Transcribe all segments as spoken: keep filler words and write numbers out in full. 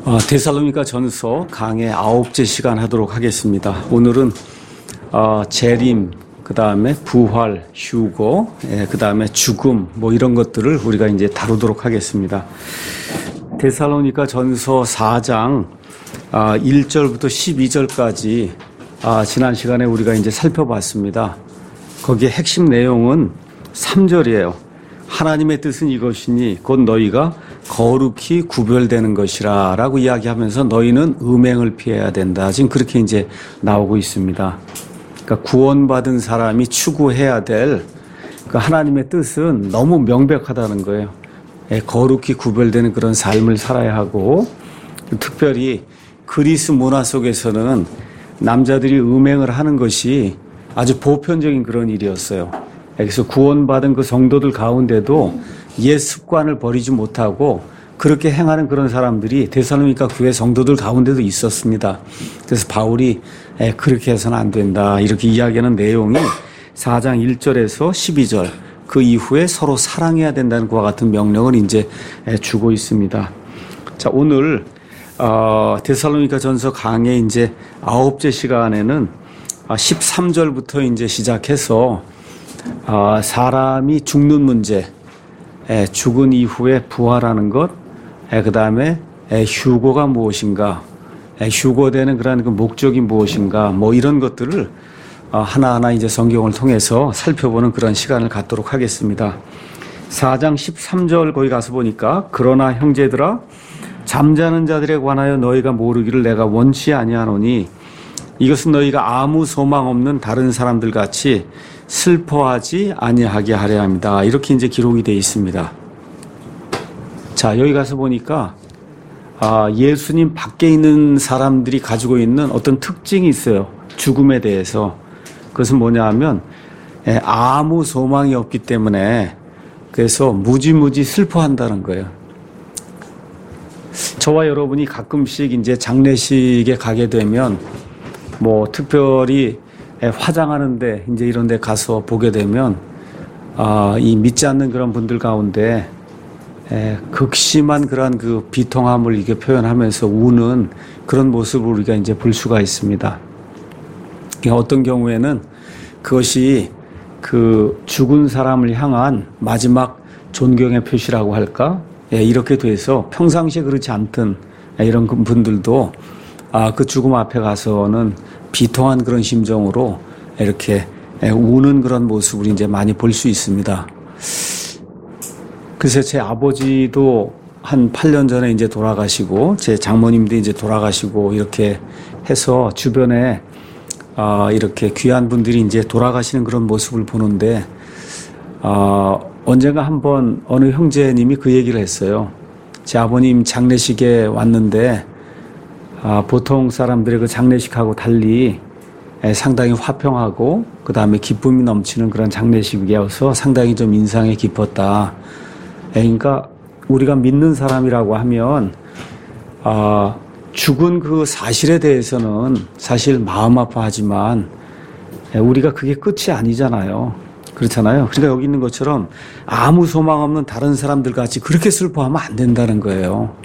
어, 데살로니가 전서 강의 아홉째 시간 하도록 하겠습니다. 오늘은 어, 재림, 그 다음에 부활, 휴거, 예, 그 다음에 죽음, 뭐 이런 것들을 우리가 이제 다루도록 하겠습니다. 데살로니가 전서 사 장 아, 일 절부터 십이 절까지 아, 지난 시간에 우리가 이제 살펴봤습니다. 거기에 핵심 내용은 삼 절이에요. 하나님의 뜻은 이것이니 곧 너희가 거룩히 구별되는 것이라 라고 이야기하면서 너희는 음행을 피해야 된다. 지금 그렇게 이제 나오고 있습니다. 그러니까 구원받은 사람이 추구해야 될 그 하나님의 뜻은 너무 명백하다는 거예요. 예, 거룩히 구별되는 그런 삶을 살아야 하고, 특별히 그리스 문화 속에서는 남자들이 음행을 하는 것이 아주 보편적인 그런 일이었어요. 그래서 구원받은 그 성도들 가운데도 옛 습관을 버리지 못하고 그렇게 행하는 그런 사람들이 데살로니가 교회 성도들 가운데도 있었습니다. 그래서 바울이 그렇게 해서는 안 된다 이렇게 이야기하는 내용이 사 장 일 절에서 십이 절, 그 이후에 서로 사랑해야 된다는 것과 같은 명령을 이제 주고 있습니다. 자, 오늘 어, 데살로니가 전서 강의 이제 아홉째 시간에는 십삼 절부터 이제 시작해서 어, 사람이 죽는 문제, 에, 죽은 이후에 부활하는 것, 그 다음에 휴거가 무엇인가, 에, 휴거되는 그런 그 목적이 무엇인가, 뭐 이런 것들을 어, 하나하나 이제 성경을 통해서 살펴보는 그런 시간을 갖도록 하겠습니다. 사 장 십삼 절 거기 가서 보니까 그러나 형제들아 잠자는 자들에 관하여 너희가 모르기를 내가 원치 아니하노니 이것은 너희가 아무 소망 없는 다른 사람들 같이 슬퍼하지 아니하게 하려 합니다. 이렇게 이제 기록이 되어 있습니다. 자, 여기 가서 보니까 아, 예수님 밖에 있는 사람들이 가지고 있는 어떤 특징이 있어요. 죽음에 대해서. 그것은 뭐냐 하면 예, 아무 소망이 없기 때문에 그래서 무지무지 슬퍼한다는 거예요. 저와 여러분이 가끔씩 이제 장례식에 가게 되면 뭐 특별히 화장하는데 이제 이런 데 가서 보게 되면 아, 이 믿지 않는 그런 분들 가운데 에, 극심한 그런 그 비통함을 이게 표현하면서 우는 그런 모습을 우리가 이제 볼 수가 있습니다. 어떤 경우에는 그것이 그 죽은 사람을 향한 마지막 존경의 표시라고 할까? 예, 이렇게 돼서 평상시에 그렇지 않던 이런 분들도 아, 그 죽음 앞에 가서는 비통한 그런 심정으로 이렇게 우는 그런 모습을 이제 많이 볼 수 있습니다. 그래서 제 아버지도 한 팔 년 전에 이제 돌아가시고, 제 장모님도 이제 돌아가시고, 이렇게 해서 주변에 아, 이렇게 귀한 분들이 이제 돌아가시는 그런 모습을 보는데, 아, 언젠가 한번 어느 형제님이 그 얘기를 했어요. 제 아버님 장례식에 왔는데, 아, 보통 사람들의 그 장례식하고 달리 상당히 화평하고 그 다음에 기쁨이 넘치는 그런 장례식이어서 상당히 좀 인상이 깊었다. 그러니까 우리가 믿는 사람이라고 하면 아, 죽은 그 사실에 대해서는 사실 마음 아파하지만 우리가 그게 끝이 아니잖아요. 그렇잖아요. 그러니까 여기 있는 것처럼 아무 소망 없는 다른 사람들 같이 그렇게 슬퍼하면 안 된다는 거예요.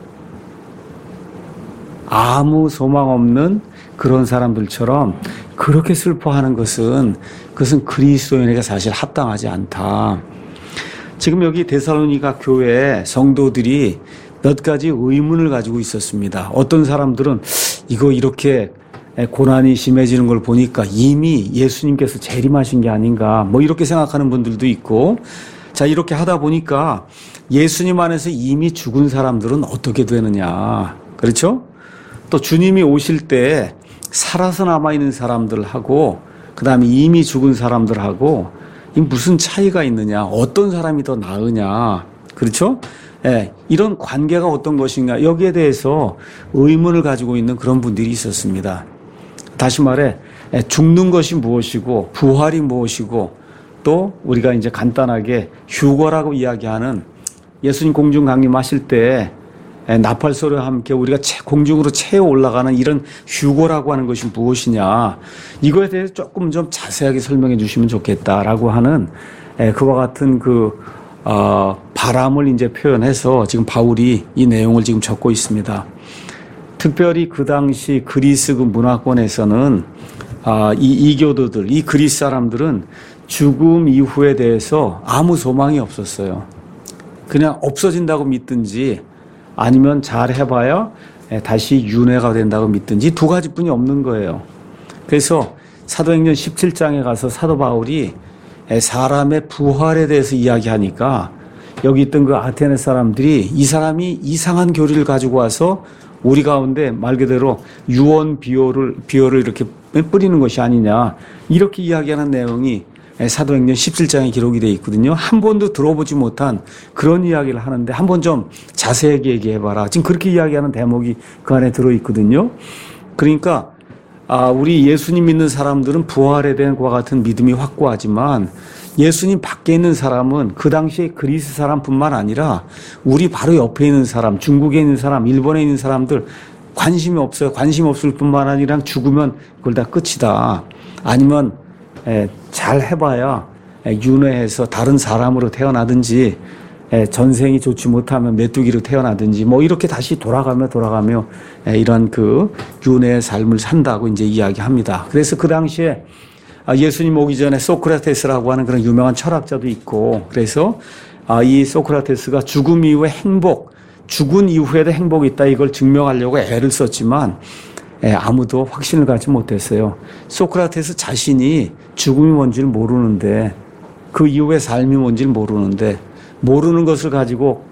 아무 소망 없는 그런 사람들처럼 그렇게 슬퍼하는 것은 그것은 그리스도인에게 사실 합당하지 않다. 지금 여기 데살로니가 교회 성도들이 몇 가지 의문을 가지고 있었습니다. 어떤 사람들은 이거 이렇게 고난이 심해지는 걸 보니까 이미 예수님께서 재림하신 게 아닌가 뭐 이렇게 생각하는 분들도 있고, 자, 이렇게 하다 보니까 예수님 안에서 이미 죽은 사람들은 어떻게 되느냐, 그렇죠? 또 주님이 오실 때 살아서 남아있는 사람들하고 그 다음에 이미 죽은 사람들하고 무슨 차이가 있느냐, 어떤 사람이 더 나으냐, 그렇죠? 예, 이런 관계가 어떤 것인가, 여기에 대해서 의문을 가지고 있는 그런 분들이 있었습니다. 다시 말해 죽는 것이 무엇이고 부활이 무엇이고 또 우리가 이제 간단하게 휴거라고 이야기하는 예수님 공중 강림하실 때 나팔소리와 함께 우리가 공중으로 채워 올라가는 이런 휴거라고 하는 것이 무엇이냐, 이거에 대해서 조금 좀 자세하게 설명해 주시면 좋겠다라고 하는 그와 같은 그 어, 바람을 이제 표현해서 지금 바울이 이 내용을 지금 적고 있습니다. 특별히 그 당시 그리스 그 문화권에서는 아, 이 이교도들, 이 그리스 사람들은 죽음 이후에 대해서 아무 소망이 없었어요. 그냥 없어진다고 믿든지 아니면 잘 해봐야 다시 윤회가 된다고 믿든지 두 가지뿐이 없는 거예요. 그래서 사도행전 십칠 장에 가서 사도 바울이 사람의 부활에 대해서 이야기하니까 여기 있던 그 아테네 사람들이 이 사람이 이상한 교리를 가지고 와서 우리 가운데 말 그대로 유언 비어를, 비어를 이렇게 뿌리는 것이 아니냐 이렇게 이야기하는 내용이 사도행전 십칠 장에 기록이 되어 있거든요. 한 번도 들어보지 못한 그런 이야기를 하는데 한번 좀 자세하게 얘기해봐라. 지금 그렇게 이야기하는 대목이 그 안에 들어있거든요. 그러니까 아, 우리 예수님 믿는 사람들은 부활에 대한 그와 같은 믿음이 확고하지만 예수님 밖에 있는 사람은 그 당시에 그리스 사람뿐만 아니라 우리 바로 옆에 있는 사람, 중국에 있는 사람, 일본에 있는 사람들 관심이 없어요. 관심 없을 뿐만 아니라 죽으면 그걸 다 끝이다. 아니면 에, 잘 해봐야 에, 윤회해서 다른 사람으로 태어나든지 에, 전생이 좋지 못하면 메뚜기로 태어나든지 뭐 이렇게 다시 돌아가며 돌아가며 에, 이런 그 윤회의 삶을 산다고 이제 이야기합니다. 그래서 그 당시에 예수님 오기 전에 소크라테스라고 하는 그런 유명한 철학자도 있고 그래서 이 소크라테스가 죽음 이후에 행복, 죽은 이후에도 행복이 있다 이걸 증명하려고 애를 썼지만 아무도 확신을 갖지 못했어요. 소크라테스 자신이 죽음이 뭔지를 모르는데 그 이후의 삶이 뭔지를 모르는데 모르는 것을 가지고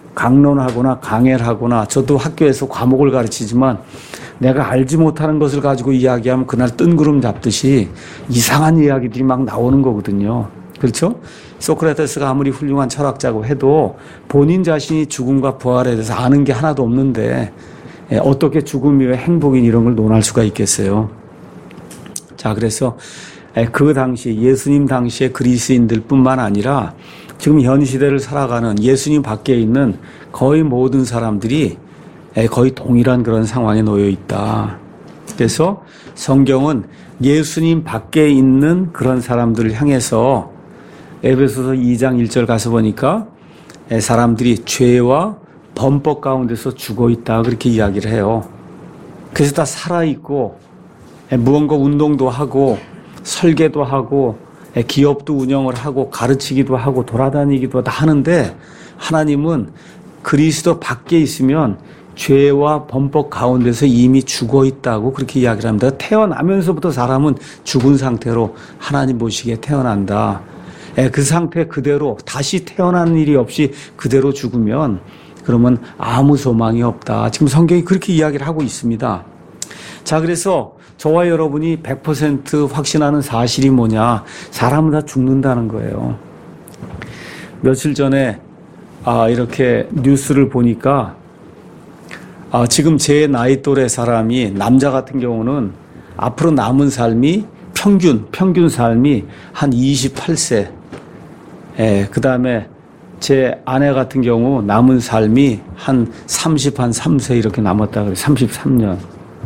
강론하거나 강해를 하거나 저도 학교에서 과목을 가르치지만 내가 알지 못하는 것을 가지고 이야기하면 그날 뜬구름 잡듯이 이상한 이야기들이 막 나오는 거거든요. 그렇죠? 소크라테스가 아무리 훌륭한 철학자고 해도 본인 자신이 죽음과 부활에 대해서 아는 게 하나도 없는데 어떻게 죽음 이후에 행복인 이런 걸 논할 수가 있겠어요. 자, 그래서 그 당시 예수님 당시의 그리스인들 뿐만 아니라 지금 현 시대를 살아가는 예수님 밖에 있는 거의 모든 사람들이 거의 동일한 그런 상황에 놓여 있다. 그래서 성경은 예수님 밖에 있는 그런 사람들을 향해서 에베소서 이 장 일 절 가서 보니까 사람들이 죄와 범법 가운데서 죽어 있다 그렇게 이야기를 해요. 그래서 다 살아있고 무언가 운동도 하고 설계도 하고 기업도 운영을 하고 가르치기도 하고 돌아다니기도 다 하는데 하나님은 그리스도 밖에 있으면 죄와 범법 가운데서 이미 죽어 있다고 그렇게 이야기를 합니다. 태어나면서부터 사람은 죽은 상태로 하나님 보시기에 태어난다. 그 상태 그대로 다시 태어나는 일이 없이 그대로 죽으면 그러면 아무 소망이 없다. 지금 성경이 그렇게 이야기를 하고 있습니다. 자, 그래서 저와 여러분이 백 퍼센트 확신하는 사실이 뭐냐? 사람은 다 죽는다는 거예요. 며칠 전에 아, 이렇게 뉴스를 보니까 아, 지금 제 나이 또래 사람이 남자 같은 경우는 앞으로 남은 삶이 평균 평균 삶이 한 이십팔 세. 예, 그다음에 제 아내 같은 경우 남은 삶이 한 삼십삼 세 이렇게 남았다 그래. 삼십삼 년.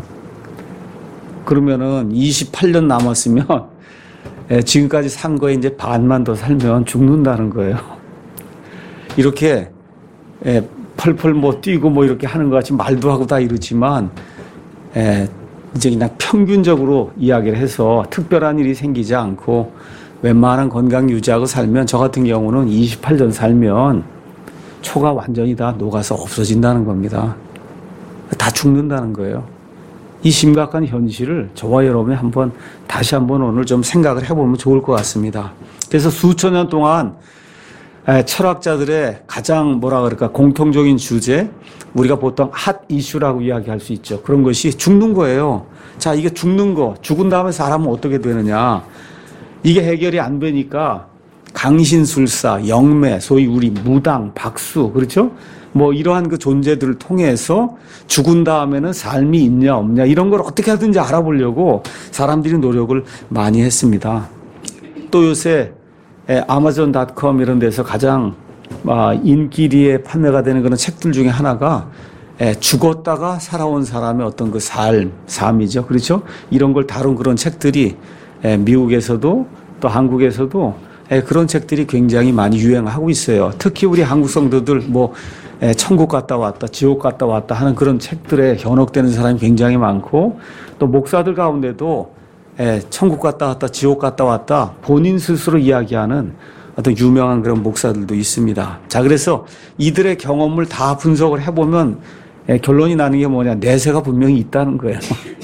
그러면은 이십팔 년 남았으면 예, 지금까지 산 거에 이제 반만 더 살면 죽는다는 거예요. 이렇게 예, 펄펄 뭐 뛰고 뭐 이렇게 하는 것 같이 말도 하고 다 이러지만 에, 이제 그냥 평균적으로 이야기를 해서 특별한 일이 생기지 않고 웬만한 건강 유지하고 살면 저 같은 경우는 이십팔 년 살면 초가 완전히 다 녹아서 없어진다는 겁니다. 다 죽는다는 거예요. 이 심각한 현실을 저와 여러분이 한번 다시 한번 오늘 좀 생각을 해보면 좋을 것 같습니다. 그래서 수천 년 동안 철학자들의 가장 뭐라 그럴까 공통적인 주제 우리가 보통 핫 이슈라고 이야기할 수 있죠. 그런 것이 죽는 거예요. 자, 이게 죽는 거 죽은 다음에 사람은 어떻게 되느냐 이게 해결이 안 되니까 강신술사, 영매, 소위 우리 무당, 박수 그렇죠? 뭐 이러한 그 존재들을 통해서 죽은 다음에는 삶이 있냐 없냐 이런 걸 어떻게 하든지 알아보려고 사람들이 노력을 많이 했습니다. 또 요새 아마존 닷컴 이런 데서 가장 인기리에 판매가 되는 그런 책들 중에 하나가 죽었다가 살아온 사람의 어떤 그 삶, 삶이죠. 그렇죠? 이런 걸 다룬 그런 책들이 미국에서도 또 한국에서도 그런 책들이 굉장히 많이 유행하고 있어요. 특히 우리 한국 성도들 뭐 에, 천국 갔다 왔다, 지옥 갔다 왔다 하는 그런 책들에 현혹되는 사람이 굉장히 많고, 또 목사들 가운데도 에, 천국 갔다 왔다, 지옥 갔다 왔다 본인 스스로 이야기하는 어떤 유명한 그런 목사들도 있습니다. 자, 그래서 이들의 경험을 다 분석을 해보면 에, 결론이 나는 게 뭐냐, 내세가 분명히 있다는 거예요.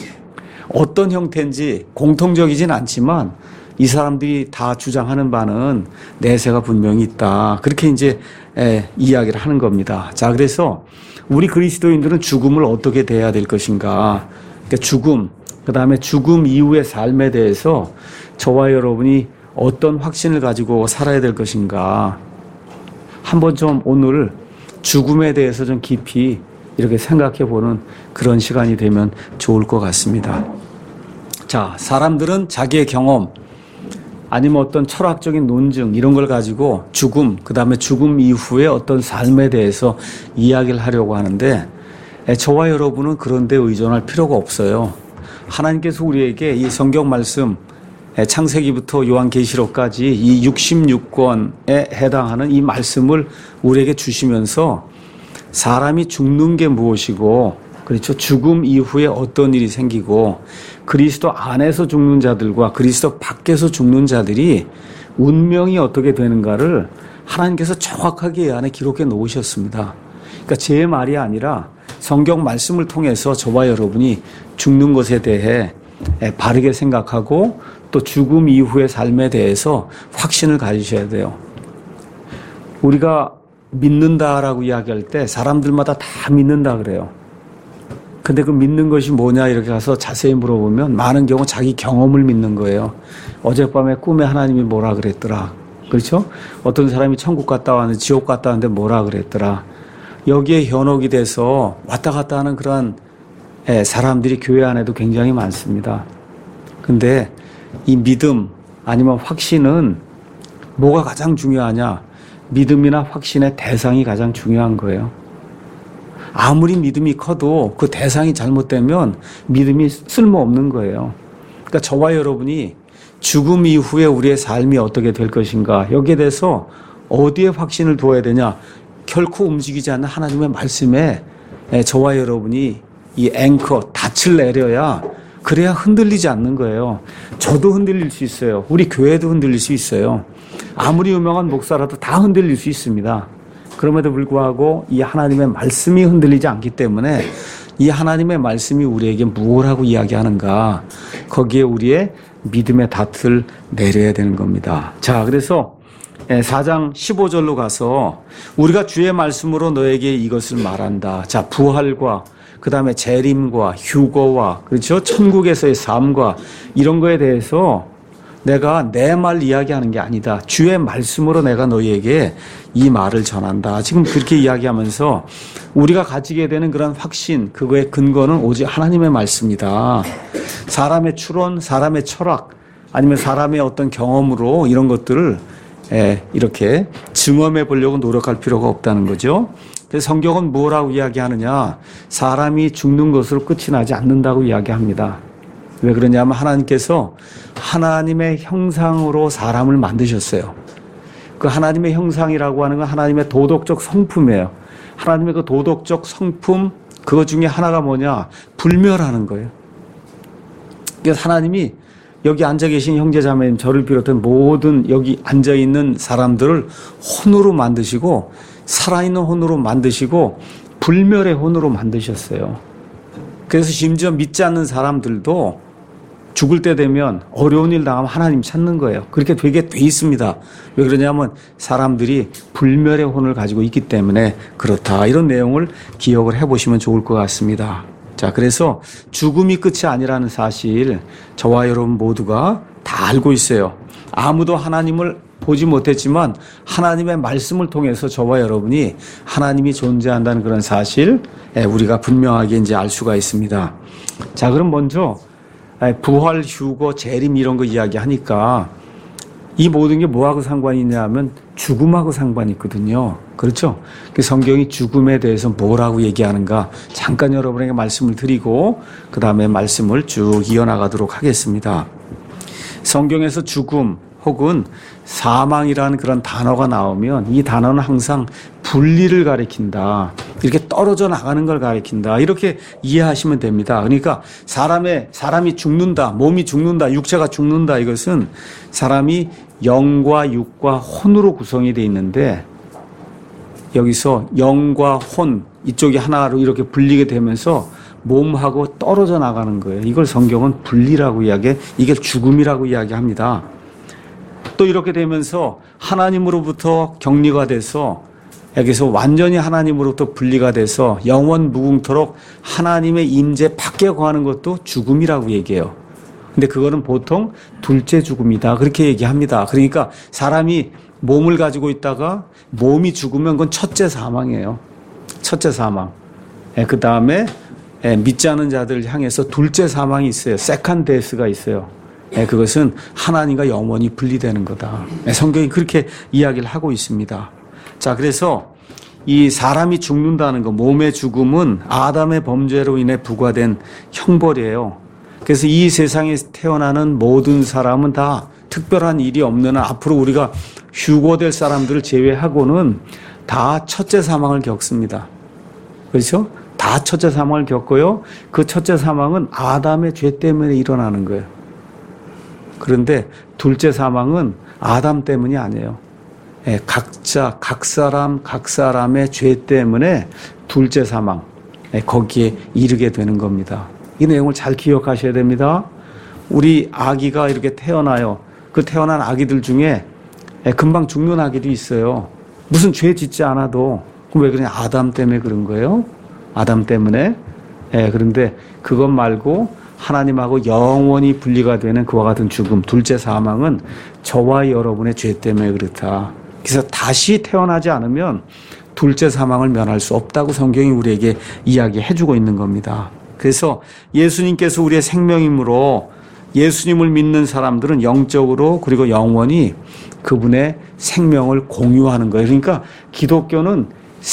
어떤 형태인지 공통적이진 않지만 이 사람들이 다 주장하는 바는 내세가 분명히 있다. 그렇게 이제 에, 이야기를 하는 겁니다. 자, 그래서 우리 그리스도인들은 죽음을 어떻게 대해야 될 것인가. 그러니까 죽음, 그 다음에 죽음 이후의 삶에 대해서 저와 여러분이 어떤 확신을 가지고 살아야 될 것인가. 한번 좀 오늘 죽음에 대해서 좀 깊이 이렇게 생각해 보는 그런 시간이 되면 좋을 것 같습니다. 자, 사람들은 자기의 경험, 아니면 어떤 철학적인 논증 이런 걸 가지고 죽음, 그 다음에 죽음 이후의 어떤 삶에 대해서 이야기를 하려고 하는데 저와 여러분은 그런 데 의존할 필요가 없어요. 하나님께서 우리에게 이 성경 말씀 창세기부터 요한계시록까지 이 육십육 권에 해당하는 이 말씀을 우리에게 주시면서 사람이 죽는 게 무엇이고, 그렇죠, 죽음 이후에 어떤 일이 생기고 그리스도 안에서 죽는 자들과 그리스도 밖에서 죽는 자들이 운명이 어떻게 되는가를 하나님께서 정확하게 이 안에 기록해 놓으셨습니다. 그러니까 제 말이 아니라 성경 말씀을 통해서 저와 여러분이 죽는 것에 대해 바르게 생각하고 또 죽음 이후의 삶에 대해서 확신을 가지셔야 돼요. 우리가 믿는다라고 이야기할 때 사람들마다 다 믿는다 그래요. 근데 그 믿는 것이 뭐냐 이렇게 가서 자세히 물어보면 많은 경우 자기 경험을 믿는 거예요. 어젯밤에 꿈에 하나님이 뭐라 그랬더라. 그렇죠? 어떤 사람이 천국 갔다 왔는데 지옥 갔다 왔는데 뭐라 그랬더라. 여기에 현혹이 돼서 왔다 갔다 하는 그런 사람들이 교회 안에도 굉장히 많습니다. 근데 이 믿음 아니면 확신은 뭐가 가장 중요하냐? 믿음이나 확신의 대상이 가장 중요한 거예요. 아무리 믿음이 커도 그 대상이 잘못되면 믿음이 쓸모없는 거예요. 그러니까 저와 여러분이 죽음 이후에 우리의 삶이 어떻게 될 것인가, 여기에 대해서 어디에 확신을 두어야 되냐, 결코 움직이지 않는 하나님의 말씀에 저와 여러분이 이 앵커, 닻을 내려야, 그래야 흔들리지 않는 거예요. 저도 흔들릴 수 있어요. 우리 교회도 흔들릴 수 있어요. 아무리 유명한 목사라도 다 흔들릴 수 있습니다. 그럼에도 불구하고 이 하나님의 말씀이 흔들리지 않기 때문에 이 하나님의 말씀이 우리에게 무엇 하고 이야기하는가, 거기에 우리의 믿음의 닻을 내려야 되는 겁니다. 자, 그래서 사 장 십오 절로 가서 우리가 주의 말씀으로 너에게 이것을 말한다. 자, 부활과 그 다음에 재림과 휴거와, 그렇죠, 천국에서의 삶과 이런 거에 대해서 내가 내 말 이야기하는 게 아니다. 주의 말씀으로 내가 너희에게 이 말을 전한다. 지금 그렇게 이야기하면서 우리가 가지게 되는 그런 확신, 그거의 근거는 오직 하나님의 말씀이다. 사람의 추론, 사람의 철학, 아니면 사람의 어떤 경험으로 이런 것들을 이렇게 증언해 보려고 노력할 필요가 없다는 거죠. 그래서 성경은 뭐라고 이야기하느냐? 사람이 죽는 것으로 끝이 나지 않는다고 이야기합니다. 왜 그러냐면 하나님께서 하나님의 형상으로 사람을 만드셨어요. 그 하나님의 형상이라고 하는 건 하나님의 도덕적 성품이에요. 하나님의 그 도덕적 성품, 그것 중에 하나가 뭐냐? 불멸하는 거예요. 그래서 하나님이 여기 앉아 계신 형제자매님, 저를 비롯한 모든 여기 앉아 있는 사람들을 혼으로 만드시고, 살아있는 혼으로 만드시고, 불멸의 혼으로 만드셨어요. 그래서 심지어 믿지 않는 사람들도 죽을 때 되면 어려운 일 당하면 하나님 찾는 거예요. 그렇게 되게 돼 있습니다. 왜 그러냐면 사람들이 불멸의 혼을 가지고 있기 때문에 그렇다. 이런 내용을 기억을 해보시면 좋을 것 같습니다. 자, 그래서 죽음이 끝이 아니라는 사실 저와 여러분 모두가 다 알고 있어요. 아무도 하나님을 보지 못했지만 하나님의 말씀을 통해서 저와 여러분이 하나님이 존재한다는 그런 사실 우리가 분명하게 이제 알 수가 있습니다. 자, 그럼 먼저 부활, 휴거, 재림 이런 거 이야기하니까 이 모든 게 뭐하고 상관이 있냐면 죽음하고 상관이 있거든요. 그렇죠? 그 성경이 죽음에 대해서 뭐라고 얘기하는가 잠깐 여러분에게 말씀을 드리고 그 다음에 말씀을 쭉 이어나가도록 하겠습니다. 성경에서 죽음 혹은 사망이라는 그런 단어가 나오면 이 단어는 항상 분리를 가리킨다. 이렇게 떨어져 나가는 걸 가리킨다. 이렇게 이해하시면 됩니다. 그러니까 사람의, 사람이 죽는다. 몸이 죽는다. 육체가 죽는다. 이것은 사람이 영과 육과 혼으로 구성이 되어 있는데 여기서 영과 혼 이쪽이 하나로 이렇게 분리게 되면서 몸하고 떨어져 나가는 거예요. 이걸 성경은 분리라고 이야기해. 이게 죽음이라고 이야기합니다. 또 이렇게 되면서 하나님으로부터 격리가 돼서 여기서 완전히 하나님으로부터 분리가 돼서 영원 무궁토록 하나님의 임재 밖에 거하는 것도 죽음이라고 얘기해요. 근데 그거는 보통 둘째 죽음이다. 그렇게 얘기합니다. 그러니까 사람이 몸을 가지고 있다가 몸이 죽으면 그건 첫째 사망이에요. 첫째 사망. 그 다음에 믿지 않은 자들을 향해서 둘째 사망이 있어요. 세컨 데스가 있어요. 그것은 하나님과 영원히 분리되는 거다. 성경이 그렇게 이야기를 하고 있습니다. 자, 그래서 이 사람이 죽는다는 거, 몸의 죽음은 아담의 범죄로 인해 부과된 형벌이에요. 그래서 이 세상에 태어나는 모든 사람은 다 특별한 일이 없는 한 앞으로 우리가 휴고될 사람들을 제외하고는 다 첫째 사망을 겪습니다. 그렇죠? 다 첫째 사망을 겪고요. 그 첫째 사망은 아담의 죄 때문에 일어나는 거예요. 그런데 둘째 사망은 아담 때문이 아니에요. 예, 각자, 각 사람, 각 사람의 죄 때문에 둘째 사망, 예, 거기에 이르게 되는 겁니다. 이 내용을 잘 기억하셔야 됩니다. 우리 아기가 이렇게 태어나요. 그 태어난 아기들 중에 예, 금방 죽는 아기도 있어요. 무슨 죄 짓지 않아도. 그럼 왜 그러냐? 아담 때문에 그런 거예요. 아담 때문에. 예, 그런데 그것 말고 하나님하고 영원히 분리가 되는 그와 같은 죽음, 둘째 사망은 저와 여러분의 죄 때문에 그렇다. 그래서 다시 태어나지 않으면 둘째 사망을 면할 수 없다고 성경이 우리에게 이야기해주고 있는 겁니다. 그래서 예수님께서 우리의 생명이므로 예수님을 믿는 사람들은 영적으로 그리고 영원히 그분의 생명을 공유하는 거예요. 그러니까 기독교는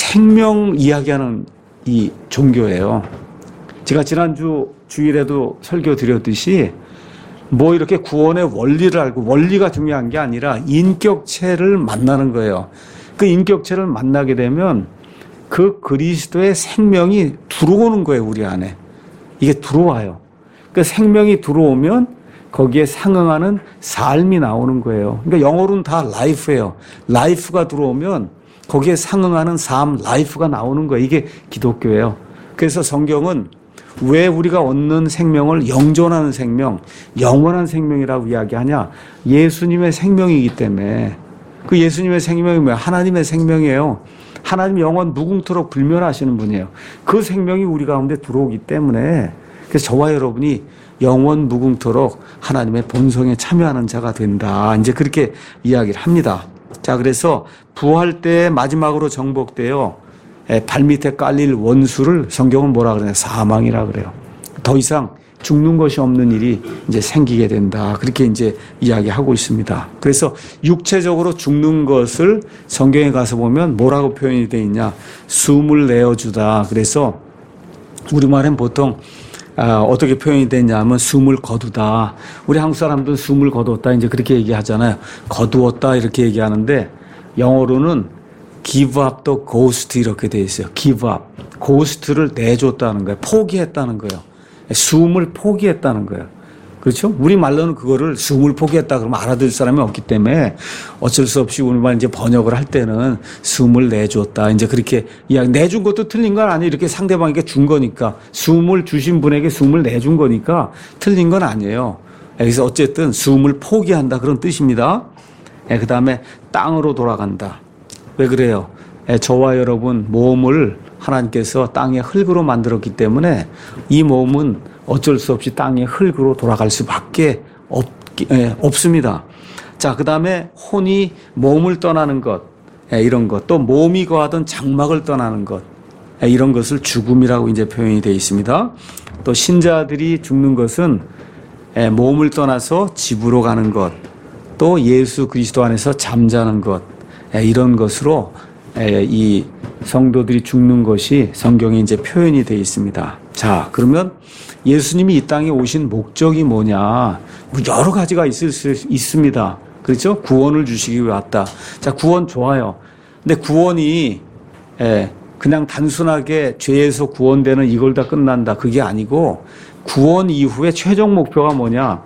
생명 이야기하는 이 종교예요. 제가 지난주 주일에도 설교 드렸듯이 뭐 이렇게 구원의 원리를 알고 원리가 중요한 게 아니라 인격체를 만나는 거예요. 그 인격체를 만나게 되면 그 그리스도의 생명이 들어오는 거예요, 우리 안에. 이게 들어와요. 그 생명이 들어오면 거기에 상응하는 삶이 나오는 거예요. 그러니까 영어로는 다 life예요. life가 들어오면 거기에 상응하는 삶, life가 나오는 거예요. 이게 기독교예요. 그래서 성경은 왜 우리가 얻는 생명을 영존하는 생명, 영원한 생명이라고 이야기하냐? 예수님의 생명이기 때문에. 그 예수님의 생명이 뭐야? 하나님의 생명이에요. 하나님 영원 무궁토록 불멸하시는 분이에요. 그 생명이 우리 가운데 들어오기 때문에 그래서 저와 여러분이 영원 무궁토록 하나님의 본성에 참여하는 자가 된다. 이제 그렇게 이야기를 합니다. 자, 그래서 부활 때 마지막으로 정복되어 발밑에 깔릴 원수를 성경은 뭐라 그러냐? 사망이라 그래요. 더 이상 죽는 것이 없는 일이 이제 생기게 된다. 그렇게 이제 이야기하고 있습니다. 그래서 육체적으로 죽는 것을 성경에 가서 보면 뭐라고 표현이 되어 있냐? 숨을 내어주다. 그래서 우리말엔 보통 아, 어떻게 표현이 되냐면 숨을 거두다. 우리 한국 사람들은 숨을 거두었다. 이제 그렇게 얘기하잖아요. 거두었다 이렇게 얘기하는데 영어로는 give up the ghost 이렇게 돼 있어요. give up. 고스트를 내줬다는 거예요. 포기했다는 거예요. 숨을 포기했다는 거예요. 그렇죠? 우리 말로는 그거를 숨을 포기했다 그러면 알아들 사람이 없기 때문에 어쩔 수 없이 우리말 이제 번역을 할 때는 숨을 내줬다. 이제 그렇게 이야기, 내준 것도 틀린 건 아니에요. 이렇게 상대방에게 준 거니까. 숨을 주신 분에게 숨을 내준 거니까 틀린 건 아니에요. 그래서 어쨌든 숨을 포기한다. 그런 뜻입니다. 그 다음에 땅으로 돌아간다. 왜 그래요? 저와 여러분 몸을 하나님께서 땅의 흙으로 만들었기 때문에 이 몸은 어쩔 수 없이 땅의 흙으로 돌아갈 수밖에 없, 예, 없습니다. 자, 그 다음에 혼이 몸을 떠나는 것, 예, 이런 것, 또 몸이 거하던 장막을 떠나는 것, 예, 이런 것을 죽음이라고 이제 표현이 되어 있습니다. 또 신자들이 죽는 것은 예, 몸을 떠나서 집으로 가는 것, 또 예수 그리스도 안에서 잠자는 것, 예, 이런 것으로 예, 이 성도들이 죽는 것이 성경에 이제 표현이 되어 있습니다. 자, 그러면 예수님이 이 땅에 오신 목적이 뭐냐? 여러 가지가 있을 수 있습니다. 그렇죠? 구원을 주시기 위해 왔다. 자, 구원 좋아요. 근데 구원이 예, 그냥 단순하게 죄에서 구원되는 이걸 다 끝난다. 그게 아니고 구원 이후에 최종 목표가 뭐냐?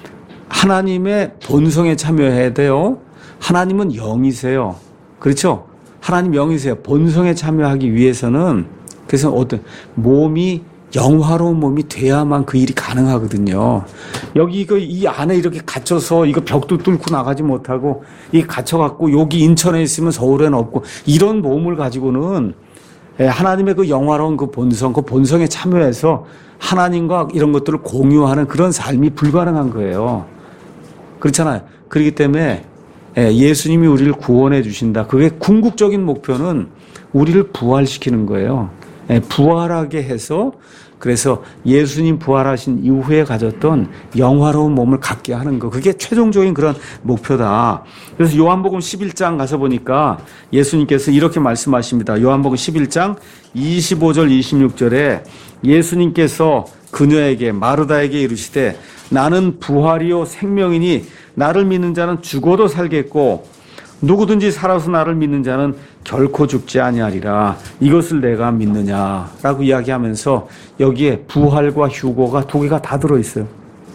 하나님의 본성에 참여해야 돼요. 하나님은 영이세요. 그렇죠? 하나님 영이세요. 본성에 참여하기 위해서는 그래서 어떤 몸이 영화로운 몸이 돼야만 그 일이 가능하거든요. 여기 이거 이 안에 이렇게 갇혀서 이거 벽도 뚫고 나가지 못하고 이 갇혀갖고 여기 인천에 있으면 서울에는 없고 이런 몸을 가지고는 하나님의 그 영화로운 그 본성, 그 본성에 참여해서 하나님과 이런 것들을 공유하는 그런 삶이 불가능한 거예요. 그렇잖아요. 그렇기 때문에 예수님이 우리를 구원해 주신다. 그게 궁극적인 목표는 우리를 부활시키는 거예요. 부활하게 해서 그래서 예수님 부활하신 이후에 가졌던 영화로운 몸을 갖게 하는 거. 그게 최종적인 그런 목표다. 그래서 요한복음 십일 장 가서 보니까 예수님께서 이렇게 말씀하십니다. 요한복음 십일 장 이십오 절 이십육 절에 예수님께서 그녀에게 마르다에게 이르시되 나는 부활이요 생명이니 나를 믿는 자는 죽어도 살겠고 누구든지 살아서 나를 믿는 자는 결코 죽지 아니하리라. 이것을 내가 믿느냐라고 이야기하면서 여기에 부활과 휴고가 두 개가 다 들어있어요.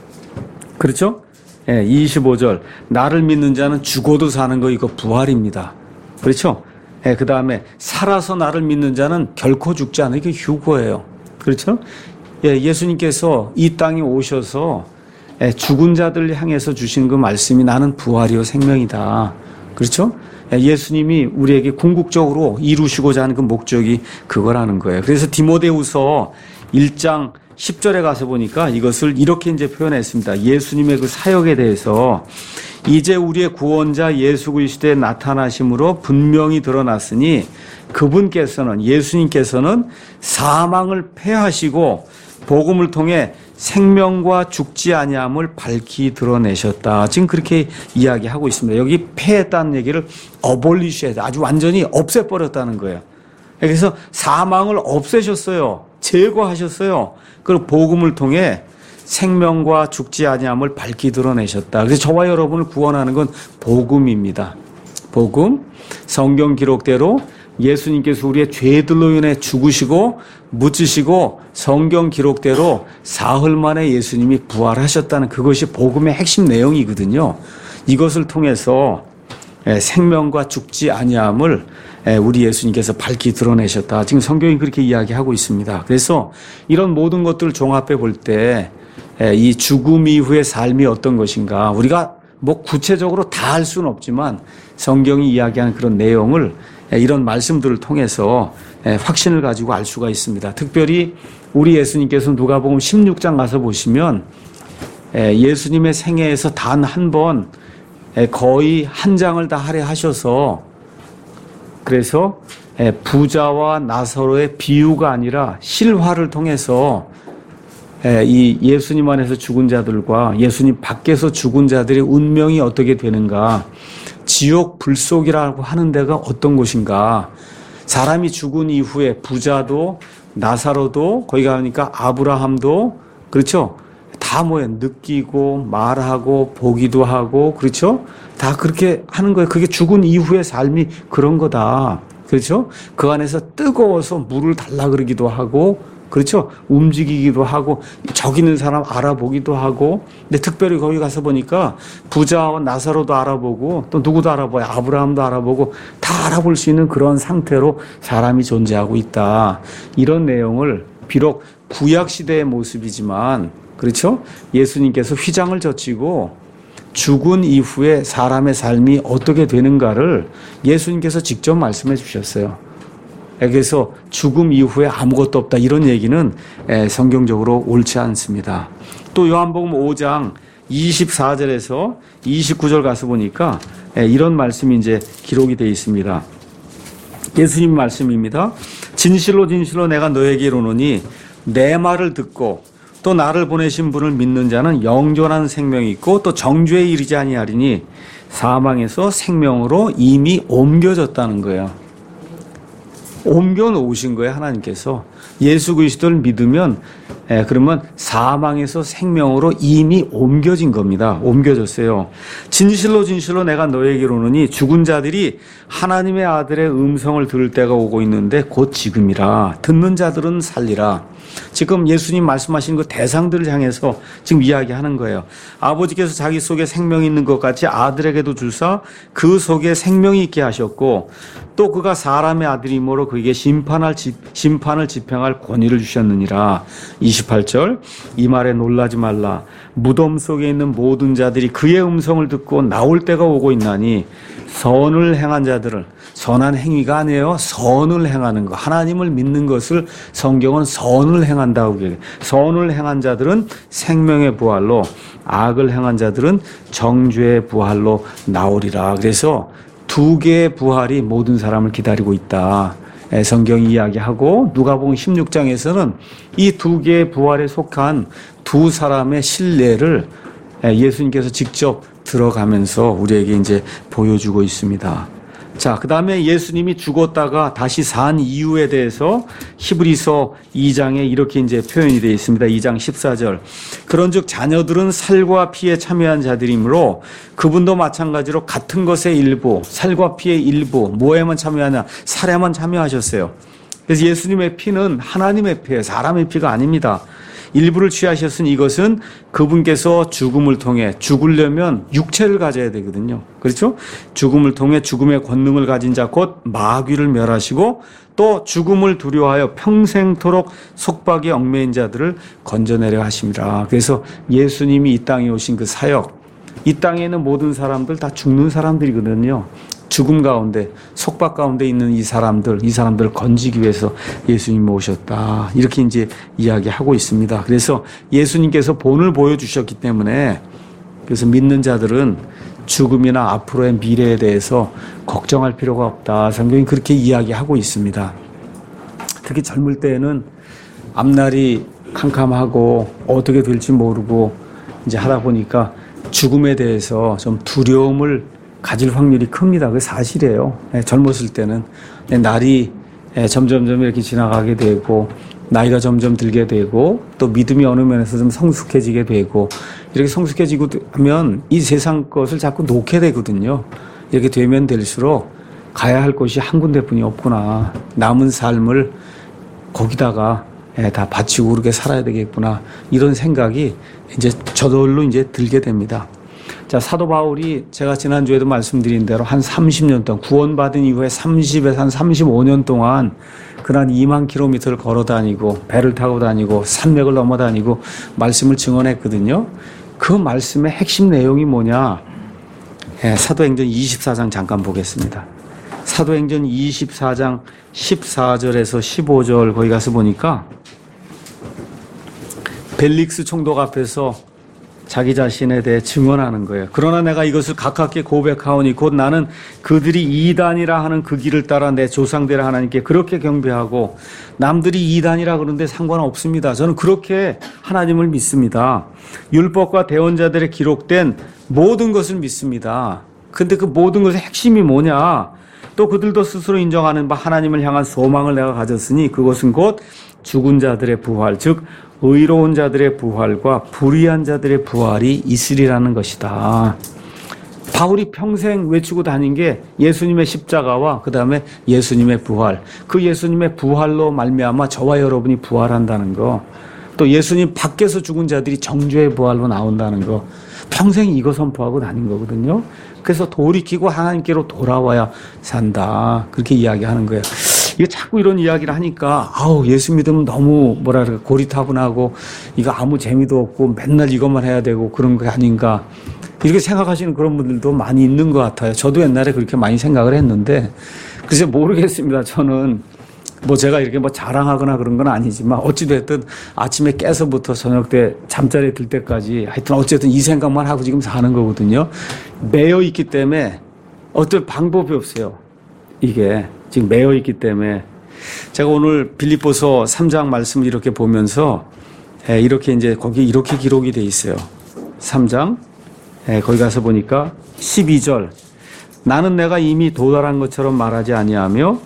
그렇죠? 예, 이십오 절 나를 믿는 자는 죽어도 사는 거 이거 부활입니다. 그렇죠? 예, 그 다음에 살아서 나를 믿는 자는 결코 죽지 않아요. 이게 휴고예요. 그렇죠? 예, 예수님께서 이 땅에 오셔서 예, 죽은 자들 향해서 주신 그 말씀이 나는 부활이요 생명이다. 그렇죠? 예수님이 우리에게 궁극적으로 이루시고자 하는 그 목적이 그거라는 거예요. 그래서 디모데후서 일 장 십 절에 가서 보니까 이것을 이렇게 이제 표현했습니다. 예수님의 그 사역에 대해서 이제 우리의 구원자 예수 그리스도의 나타나심으로 분명히 드러났으니 그분께서는 예수님께서는 사망을 패하시고 복음을 통해 생명과 죽지 아니함을 밝히 드러내셨다. 지금 그렇게 이야기하고 있습니다. 여기 패했다는 얘기를 어볼리시했다. 아주 완전히 없애버렸다는 거예요. 그래서 사망을 없애셨어요. 제거하셨어요. 그리고 복음을 통해 생명과 죽지 아니함을 밝히 드러내셨다. 그래서 저와 여러분을 구원하는 건 복음입니다. 복음, 성경 기록대로 예수님께서 우리의 죄들로 인해 죽으시고 묻히시고 성경 기록대로 사흘 만에 예수님이 부활하셨다는 그것이 복음의 핵심 내용이거든요. 이것을 통해서 생명과 죽지 아니함을 우리 예수님께서 밝히 드러내셨다. 지금 성경이 그렇게 이야기하고 있습니다. 그래서 이런 모든 것들을 종합해 볼 때 이 죽음 이후의 삶이 어떤 것인가 우리가 뭐 구체적으로 다 할 수는 없지만 성경이 이야기하는 그런 내용을 이런 말씀들을 통해서 확신을 가지고 알 수가 있습니다. 특별히 우리 예수님께서 누가복음 십육 장 가서 보시면 예수님의 생애에서 단 한 번 거의 한 장을 다 할애하셔서 그래서 부자와 나사로의 비유가 아니라 실화를 통해서 이 예수님 안에서 죽은 자들과 예수님 밖에서 죽은 자들의 운명이 어떻게 되는가, 지옥 불속이라고 하는 데가 어떤 곳인가, 사람이 죽은 이후에 부자도 나사로도 거기 가니까 아브라함도 그렇죠, 다 뭐예요, 느끼고 말하고 보기도 하고 그렇죠, 다 그렇게 하는 거예요. 그게 죽은 이후의 삶이 그런 거다. 그렇죠? 그 안에서 뜨거워서 물을 달라 그러기도 하고 그렇죠? 움직이기도 하고 저기 있는 사람 알아보기도 하고. 근데 특별히 거기 가서 보니까 부자와 나사로도 알아보고 또 누구도 알아봐요. 아브라함도 알아보고 다 알아볼 수 있는 그런 상태로 사람이 존재하고 있다. 이런 내용을 비록 구약시대의 모습이지만 그렇죠? 예수님께서 휘장을 젖히고 죽은 이후에 사람의 삶이 어떻게 되는가를 예수님께서 직접 말씀해 주셨어요. 그래서 죽음 이후에 아무것도 없다 이런 얘기는 성경적으로 옳지 않습니다. 또 요한복음 오 장 이십사 절에서 이십구 절 가서 보니까 이런 말씀이 이제 기록이 되어 있습니다. 예수님 말씀입니다. 진실로 진실로 내가 너에게 이르노니 내 말을 듣고 또 나를 보내신 분을 믿는 자는 영존한 생명이 있고 또 정죄에 이르지 아니하리니 사망에서 생명으로 이미 옮겨졌다는 거예요. 옮겨 놓으신 거예요. 하나님께서 예수 그리스도를 믿으면 예, 그러면 사망에서 생명으로 이미 옮겨진 겁니다. 옮겨졌어요. 진실로 진실로 내가 너에게 이르노니 죽은 자들이 하나님의 아들의 음성을 들을 때가 오고 있는데 곧 지금이라. 듣는 자들은 살리라. 지금 예수님 말씀하신 그 대상들을 향해서 지금 이야기하는 거예요. 아버지께서 자기 속에 생명이 있는 것 같이 아들에게도 주사 그 속에 생명이 있게 하셨고 또 그가 사람의 아들이므로 그에게 심판할 집, 심판을 집행할 권위를 주셨느니라. 이십팔 절 이 말에 놀라지 말라. 무덤 속에 있는 모든 자들이 그의 음성을 듣고 나올 때가 오고 있나니 선을 행한 자들을 선한 행위가 아니에요. 선을 행하는 거. 하나님을 믿는 것을 성경은 선을 행한다고 얘기해요. 선을 행한 자들은 생명의 부활로 악을 행한 자들은 정죄의 부활로 나오리라. 그래서 두 개의 부활이 모든 사람을 기다리고 있다. 성경이 이야기하고 누가복음 십육 장에서는 이 두 개의 부활에 속한 두 사람의 신뢰를 예수님께서 직접 들어가면서 우리에게 이제 보여주고 있습니다. 자, 그 다음에 예수님이 죽었다가 다시 산 이유에 대해서 히브리서 이 장에 이렇게 이제 표현이 되어 있습니다. 이 장 십사 절. 그런즉 자녀들은 살과 피에 참여한 자들이므로 그분도 마찬가지로 같은 것의 일부, 살과 피의 일부, 뭐에만 참여하냐? 살에만 참여하셨어요. 그래서 예수님의 피는 하나님의 피예요. 사람의 피가 아닙니다. 일부를 취하셨으니 이것은 그분께서 죽음을 통해 죽으려면 육체를 가져야 되거든요. 그렇죠? 죽음을 통해 죽음의 권능을 가진 자 곧 마귀를 멸하시고 또 죽음을 두려워하여 평생토록 속박에 얽매인 자들을 건져내려 하심이라. 그래서 예수님이 이 땅에 오신 그 사역, 이 땅에 있는 모든 사람들 다 죽는 사람들이거든요. 죽음 가운데 속박 가운데 있는 이 사람들, 이 사람들을 건지기 위해서 예수님이 오셨다. 이렇게 이제 이야기하고 있습니다. 그래서 예수님께서 본을 보여주셨기 때문에 그래서 믿는 자들은 죽음이나 앞으로의 미래에 대해서 걱정할 필요가 없다. 성경이 그렇게 이야기하고 있습니다. 특히 젊을 때에는 앞날이 캄캄하고 어떻게 될지 모르고 이제 하다 보니까 죽음에 대해서 좀 두려움을 가질 확률이 큽니다. 그게 사실이에요. 네, 젊었을 때는 네, 날이 네, 점점점 이렇게 지나가게 되고 나이가 점점 들게 되고 또 믿음이 어느 면에서 좀 성숙해지게 되고 이렇게 성숙해지고 하면 이 세상 것을 자꾸 놓게 되거든요. 이렇게 되면 될수록 가야 할 곳이 한 군데뿐이 없구나. 남은 삶을 거기다가 네, 다 바치고 그렇게 살아야 되겠구나. 이런 생각이 이제 저절로 이제 들게 됩니다. 자, 사도 바울이 제가 지난주에도 말씀드린 대로 한 삼십 년 동안 구원받은 이후에 삼십에서 한 삼십오 년 동안 그날 이만 킬로미터를 걸어 다니고 배를 타고 다니고 산맥을 넘어 다니고 말씀을 증언했거든요. 그 말씀의 핵심 내용이 뭐냐? 예, 사도행전 이십사 장 잠깐 보겠습니다. 사도행전 이십사 장 십사 절에서 십오 절 거기 가서 보니까 벨릭스 총독 앞에서 자기 자신에 대해 증언하는 거예요. 그러나 내가 이것을 가깝게 고백하오니 곧 나는 그들이 이단이라 하는 그 길을 따라 내 조상들의 하나님께 그렇게 경배하고 남들이 이단이라 그러는데 상관없습니다. 저는 그렇게 하나님을 믿습니다. 율법과 대언자들의 기록된 모든 것을 믿습니다. 근데 그 모든 것의 핵심이 뭐냐? 또 그들도 스스로 인정하는 바 하나님을 향한 소망을 내가 가졌으니 그것은 곧 죽은 자들의 부활, 즉 의로운 자들의 부활과 불의한 자들의 부활이 있으리라는 것이다. 바울이 평생 외치고 다닌 게 예수님의 십자가와 그 다음에 예수님의 부활. 그 예수님의 부활로 말미암아 저와 여러분이 부활한다는 거. 또 예수님 밖에서 죽은 자들이 정죄의 부활로 나온다는 거. 평생 이거 선포하고 다닌 거거든요. 그래서 돌이키고 하나님께로 돌아와야 산다. 그렇게 이야기하는 거예요. 이게 자꾸 이런 이야기를 하니까 아우 예수 믿으면 너무 뭐라 그럴까 고리타분하고 이거 아무 재미도 없고 맨날 이것만 해야 되고 그런 게 아닌가 이렇게 생각하시는 그런 분들도 많이 있는 것 같아요. 저도 옛날에 그렇게 많이 생각을 했는데 글쎄 모르겠습니다. 저는 뭐 제가 이렇게 뭐 자랑하거나 그런 건 아니지만 어찌됐든 아침에 깨서부터 저녁 때 잠자리에 들 때까지 하여튼 어쨌든 이 생각만 하고 지금 사는 거거든요. 매여 있기 때문에 어떤 방법이 없어요. 이게 지금 매여 있기 때문에 제가 오늘 빌립보서 삼 장 말씀을 이렇게 보면서 이렇게 이제 거기 이렇게 기록이 돼 있어요. 삼 장 거기 가서 보니까 십이 절 나는 내가 이미 도달한 것처럼 말하지 아니하며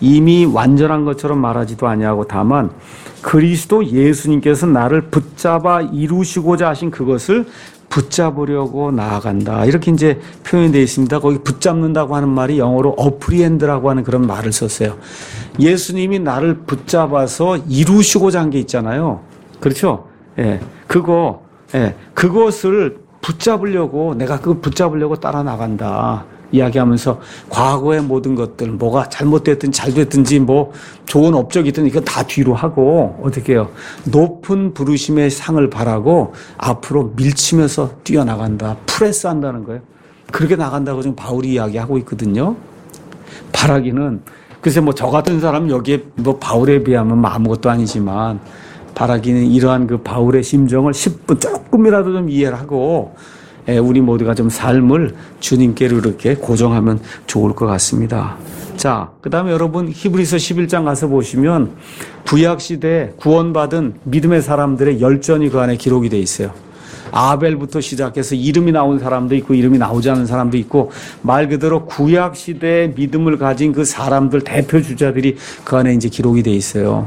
이미 완전한 것처럼 말하지도 아니하고 다만 그리스도 예수님께서 나를 붙잡아 이루시고자 하신 그것을 붙잡으려고 나아간다. 이렇게 이제 표현되어 있습니다. 거기 붙잡는다고 하는 말이 영어로 어프리엔드라고 하는 그런 말을 썼어요. 예수님이 나를 붙잡아서 이루시고자 한 게 있잖아요. 그렇죠? 예. 그거, 예. 그것을 붙잡으려고, 내가 그걸 붙잡으려고 따라 나간다. 이야기하면서 과거의 모든 것들, 뭐가 잘못됐든지 잘 됐든지 뭐 좋은 업적이든 이거 다 뒤로 하고 어떻게 해요? 높은 부르심의 상을 바라고 앞으로 밀치면서 뛰어나간다. 프레스 한다는 거예요. 그렇게 나간다고 지금 바울이 이야기하고 있거든요. 바라기는 글쎄 뭐 저 같은 사람은 여기에 뭐 바울에 비하면 뭐 아무것도 아니지만 바라기는 이러한 그 바울의 심정을 십 분 조금이라도 좀 이해를 하고 우리 모두가 좀 삶을 주님께로 이렇게 고정하면 좋을 것 같습니다. 자, 그 다음에 여러분 히브리서 십일 장 가서 보시면 구약시대에 구원받은 믿음의 사람들의 열전이 그 안에 기록이 돼 있어요. 아벨부터 시작해서 이름이 나온 사람도 있고 이름이 나오지 않은 사람도 있고 말 그대로 구약시대의 믿음을 가진 그 사람들 대표 주자들이 그 안에 이제 기록이 돼 있어요.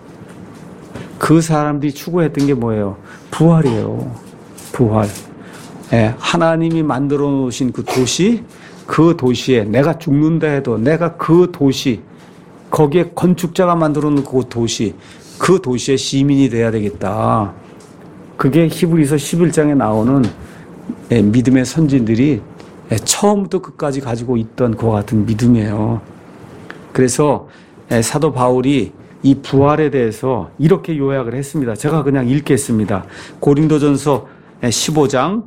그 사람들이 추구했던 게 뭐예요? 부활이에요. 부활. 예, 하나님이 만들어 놓으신 그 도시, 그 도시에 내가 죽는다 해도 내가 그 도시, 거기에 건축자가 만들어 놓은 그 도시, 그 도시의 시민이 돼야 되겠다. 그게 히브리서 십일 장에 나오는 예, 믿음의 선진들이 예, 처음부터 끝까지 가지고 있던 그와 같은 믿음이에요. 그래서 예, 사도 바울이 이 부활에 대해서 이렇게 요약을 했습니다. 제가 그냥 읽겠습니다. 고린도전서 십오 장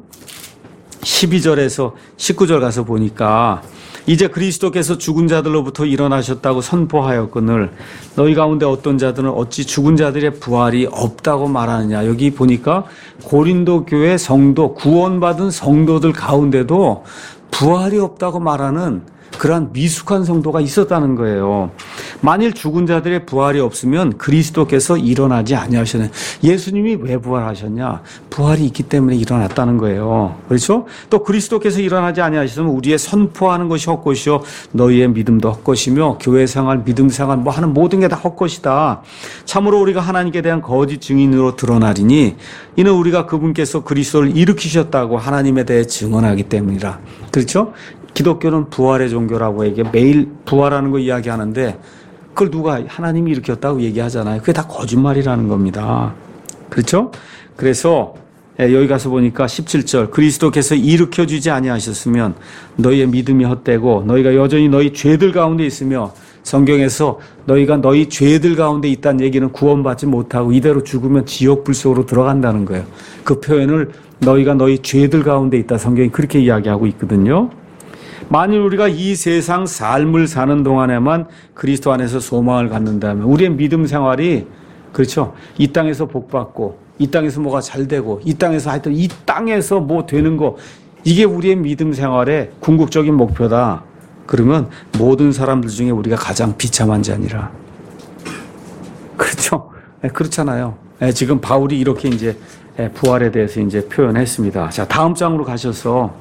십이 절에서 십구 절 가서 보니까 이제 그리스도께서 죽은 자들로부터 일어나셨다고 선포하였거늘 너희 가운데 어떤 자들은 어찌 죽은 자들의 부활이 없다고 말하느냐. 여기 보니까 고린도 교회 성도, 구원받은 성도들 가운데도 부활이 없다고 말하는 그러한 미숙한 성도가 있었다는 거예요. 만일 죽은 자들의 부활이 없으면 그리스도께서 일어나지 아니하셨네. 예수님이 왜 부활하셨냐? 부활이 있기 때문에 일어났다는 거예요. 그렇죠? 또 그리스도께서 일어나지 아니하셨으면 우리의 선포하는 것이 헛것이요 너희의 믿음도 헛것이며 교회 생활, 믿음 생활 뭐 하는 모든 게 다 헛것이다. 참으로 우리가 하나님께 대한 거짓 증인으로 드러나리니 이는 우리가 그분께서 그리스도를 일으키셨다고 하나님에 대해 증언하기 때문이라. 그렇죠? 기독교는 부활의 종교라고 얘기해. 매일 부활하는 거 이야기하는데 그걸 누가 하나님이 일으켰다고 얘기하잖아요. 그게 다 거짓말이라는 겁니다. 그렇죠? 그래서 여기 가서 보니까 십칠 절 그리스도께서 일으켜주지 아니하셨으면 너희의 믿음이 헛되고 너희가 여전히 너희 죄들 가운데 있으며 성경에서 너희가 너희 죄들 가운데 있다는 얘기는 구원받지 못하고 이대로 죽으면 지옥 불 속으로 들어간다는 거예요. 그 표현을 너희가 너희 죄들 가운데 있다 성경이 그렇게 이야기하고 있거든요. 만일 우리가 이 세상 삶을 사는 동안에만 그리스도 안에서 소망을 갖는다면 우리의 믿음 생활이 그렇죠. 이 땅에서 복받고 이 땅에서 뭐가 잘 되고 이 땅에서 하여튼 이 땅에서 뭐 되는 거 이게 우리의 믿음 생활의 궁극적인 목표다. 그러면 모든 사람들 중에 우리가 가장 비참한 자니라. 그렇죠. 네, 그렇잖아요. 네, 지금 바울이 이렇게 이제 부활에 대해서 이제 표현했습니다. 자, 다음 장으로 가셔서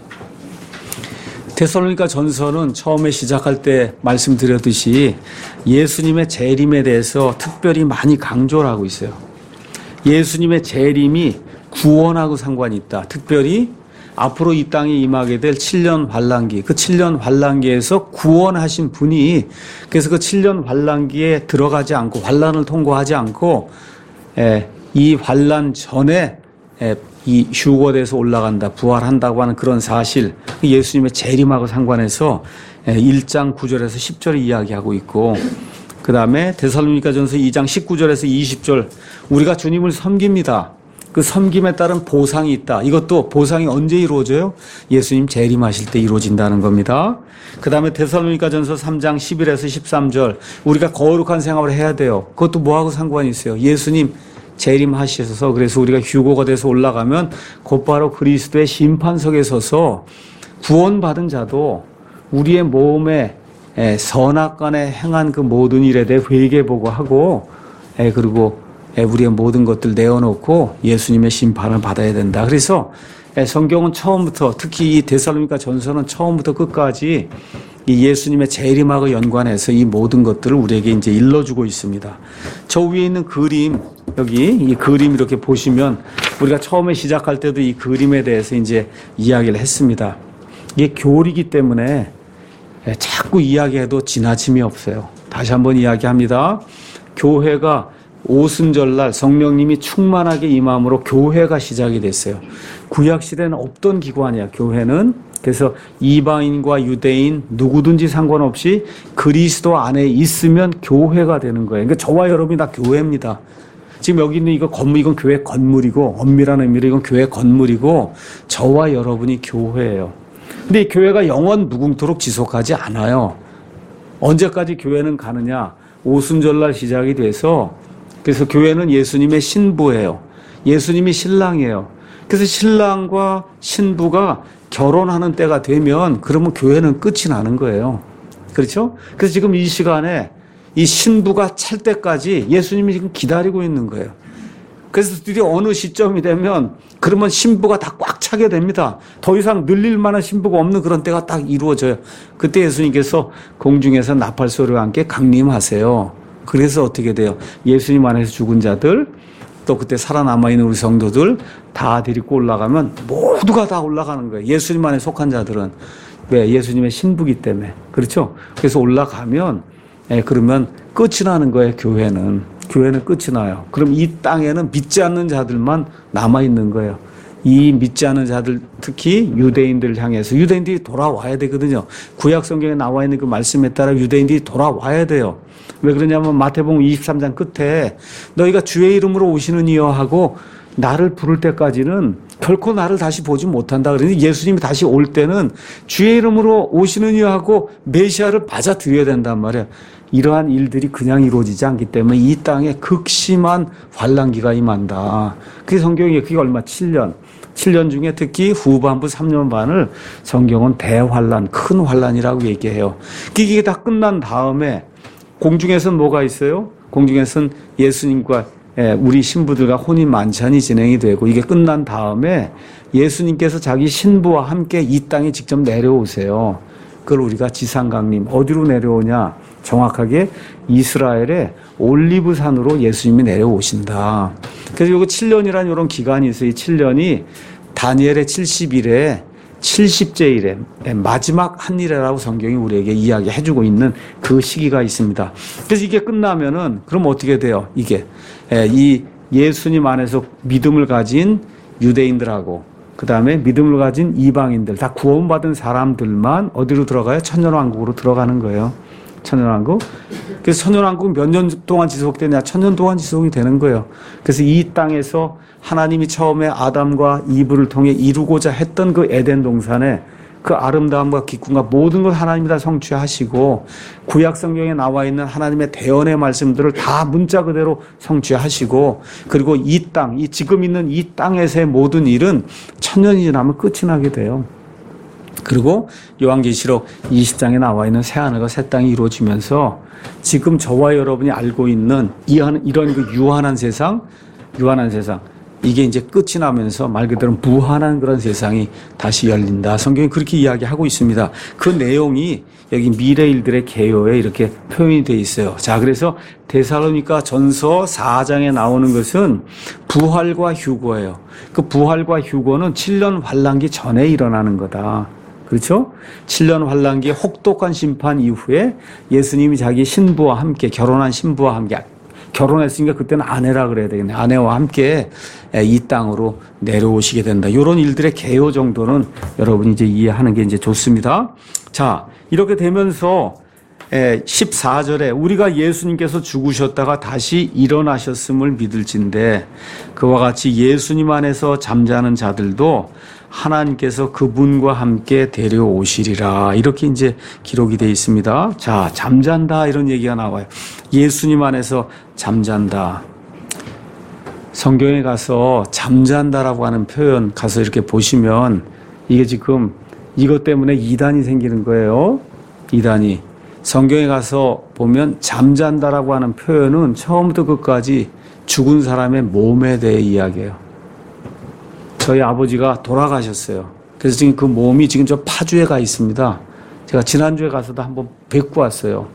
데살로니가 전서는 처음에 시작할 때 말씀드렸듯이 예수님의 재림에 대해서 특별히 많이 강조를 하고 있어요. 예수님의 재림이 구원하고 상관이 있다. 특별히 앞으로 이 땅에 임하게 될 칠 년 환란기, 그 칠 년 환란기에서 구원하신 분이 그래서 그 칠 년 환란기에 들어가지 않고 환란을 통과하지 않고 이 환란 전에 이 휴거돼서 올라간다, 부활한다고 하는 그런 사실, 예수님의 재림하고 상관해서 일 장 구 절에서 십 절을 이야기하고 있고, 그 다음에 데살로니가전서 이 장 십구 절에서 이십 절, 우리가 주님을 섬깁니다. 그 섬김에 따른 보상이 있다. 이것도 보상이 언제 이루어져요? 예수님 재림하실 때 이루어진다는 겁니다. 그 다음에 데살로니가전서 삼 장 십일에서 십삼 절, 우리가 거룩한 생활을 해야 돼요. 그것도 뭐하고 상관이 있어요? 예수님 재림하셔서 그래서 우리가 휴거가 돼서 올라가면 곧바로 그리스도의 심판석에 서서 구원받은 자도 우리의 몸에 선악간에 행한 그 모든 일에 대해 회개보고 하고 그리고 우리의 모든 것들 내어놓고 예수님의 심판을 받아야 된다. 그래서 성경은 처음부터 특히 이 데살로니가 전서는 처음부터 끝까지 이 예수님의 재림하고 연관해서 이 모든 것들을 우리에게 이제 일러주고 있습니다. 저 위에 있는 그림, 여기 이 그림 이렇게 보시면 우리가 처음에 시작할 때도 이 그림에 대해서 이제 이야기를 했습니다. 이게 교리이기 때문에 자꾸 이야기해도 지나침이 없어요. 다시 한번 이야기합니다. 교회가 오순절날 성령님이 충만하게 임함으로 교회가 시작이 됐어요. 구약시대는 없던 기관이야, 교회는. 그래서 이방인과 유대인 누구든지 상관없이 그리스도 안에 있으면 교회가 되는 거예요. 그러니까 저와 여러분이 다 교회입니다. 지금 여기 있는 이거 건물, 이건 교회 건물이고, 엄밀한 의미로 이건 교회 건물이고, 저와 여러분이 교회예요. 근데 이 교회가 영원 무궁토록 지속하지 않아요. 언제까지 교회는 가느냐? 오순절날 시작이 돼서, 그래서 교회는 예수님의 신부예요. 예수님이 신랑이에요. 그래서 신랑과 신부가 결혼하는 때가 되면 그러면 교회는 끝이 나는 거예요. 그렇죠? 그래서 지금 이 시간에 이 신부가 찰 때까지 예수님이 지금 기다리고 있는 거예요. 그래서 드디어 어느 시점이 되면 그러면 신부가 다 꽉 차게 됩니다. 더 이상 늘릴 만한 신부가 없는 그런 때가 딱 이루어져요. 그때 예수님께서 공중에서 나팔 소리와 함께 강림하세요. 그래서 어떻게 돼요? 예수님 안에서 죽은 자들, 또 그때 살아남아있는 우리 성도들 다 데리고 올라가면 모두가 다 올라가는 거예요. 예수님 안에 속한 자들은. 왜? 예수님의 신부기 때문에. 그렇죠? 그래서 올라가면, 예, 그러면 끝이 나는 거예요, 교회는. 교회는 끝이 나요. 그럼 이 땅에는 믿지 않는 자들만 남아있는 거예요. 이 믿지 않는 자들, 특히 유대인들을 향해서 유대인들이 돌아와야 되거든요. 구약 성경에 나와 있는 그 말씀에 따라 유대인들이 돌아와야 돼요. 왜 그러냐면 마태복음 이십삼 장 끝에 너희가 주의 이름으로 오시는 이여 하고 나를 부를 때까지는 결코 나를 다시 보지 못한다. 그러니 예수님이 다시 올 때는 주의 이름으로 오시는 이여 하고 메시아를 맞아들여야 된단 말이에요. 이러한 일들이 그냥 이루어지지 않기 때문에 이 땅에 극심한 환란기가 임한다. 그게 성경이 그게 얼마? 칠 년. 칠 년 중에 특히 후반부 삼 년 반을 성경은 대환란, 큰 환란이라고 얘기해요. 이게 다 끝난 다음에 공중에서는 뭐가 있어요? 공중에서는 예수님과 우리 신부들과 혼인 만찬이 진행이 되고 이게 끝난 다음에 예수님께서 자기 신부와 함께 이 땅에 직접 내려오세요. 그걸 우리가 지상강림, 어디로 내려오냐? 정확하게 이스라엘의 올리브산으로 예수님이 내려오신다. 그래서 요거 칠 년이라는 이런 기간이 있어요. 이 칠 년이 다니엘의 칠십 일에 칠십째 일에 마지막 한 일이라고 성경이 우리에게 이야기해주고 있는 그 시기가 있습니다. 그래서 이게 끝나면은 그럼 어떻게 돼요? 이게 이 예수님 안에서 믿음을 가진 유대인들하고 그 다음에 믿음을 가진 이방인들 다 구원받은 사람들만 어디로 들어가요? 천년왕국으로 들어가는 거예요. 천년왕국. 그래서 천년왕국은 몇 년 동안 지속되냐? 천년 동안 지속이 되는 거예요. 그래서 이 땅에서 하나님이 처음에 아담과 이브를 통해 이루고자 했던 그 에덴 동산에 그 아름다움과 기쁨과 모든 걸 하나님이 다 성취하시고 구약 성경에 나와 있는 하나님의 대언의 말씀들을 다 문자 그대로 성취하시고 그리고 이 땅, 이 지금 있는 이 땅에서의 모든 일은 천년이 지나면 끝이 나게 돼요. 그리고 요한계시록 이십 장에 나와 있는 새하늘과 새 땅이 이루어지면서 지금 저와 여러분이 알고 있는 이런 그 유한한 세상, 유한한 세상 이게 이제 끝이 나면서 말 그대로 무한한 그런 세상이 다시 열린다. 성경이 그렇게 이야기하고 있습니다. 그 내용이 여기 미래 일들의 개요에 이렇게 표현이 되어 있어요. 자, 그래서 데살로니가 전서 사 장에 나오는 것은 부활과 휴거예요. 그 부활과 휴거는 칠 년 환란기 전에 일어나는 거다. 그렇죠? 칠 년 환란기의 혹독한 심판 이후에 예수님이 자기 신부와 함께 결혼한 신부와 함께 결혼했으니까 그때는 아내라 그래야 되겠네. 아내와 함께 이 땅으로 내려오시게 된다. 이런 일들의 개요 정도는 여러분이 이제 이해하는 게 이제 좋습니다. 자, 이렇게 되면서 십사 절에 우리가 예수님께서 죽으셨다가 다시 일어나셨음을 믿을진데 그와 같이 예수님 안에서 잠자는 자들도 하나님께서 그분과 함께 데려오시리라. 이렇게 이제 기록이 되어 있습니다. 자, 잠잔다 이런 얘기가 나와요. 예수님 안에서 잠잔다. 성경에 가서 잠잔다라고 하는 표현 가서 이렇게 보시면 이게 지금 이것 때문에 이단이 생기는 거예요. 이단이. 성경에 가서 보면 잠잔다라고 하는 표현은 처음부터 끝까지 죽은 사람의 몸에 대해 이야기해요. 저희 아버지가 돌아가셨어요. 그래서 지금 그 몸이 지금 저 파주에 가 있습니다. 제가 지난주에 가서도 한번 뵙고 왔어요.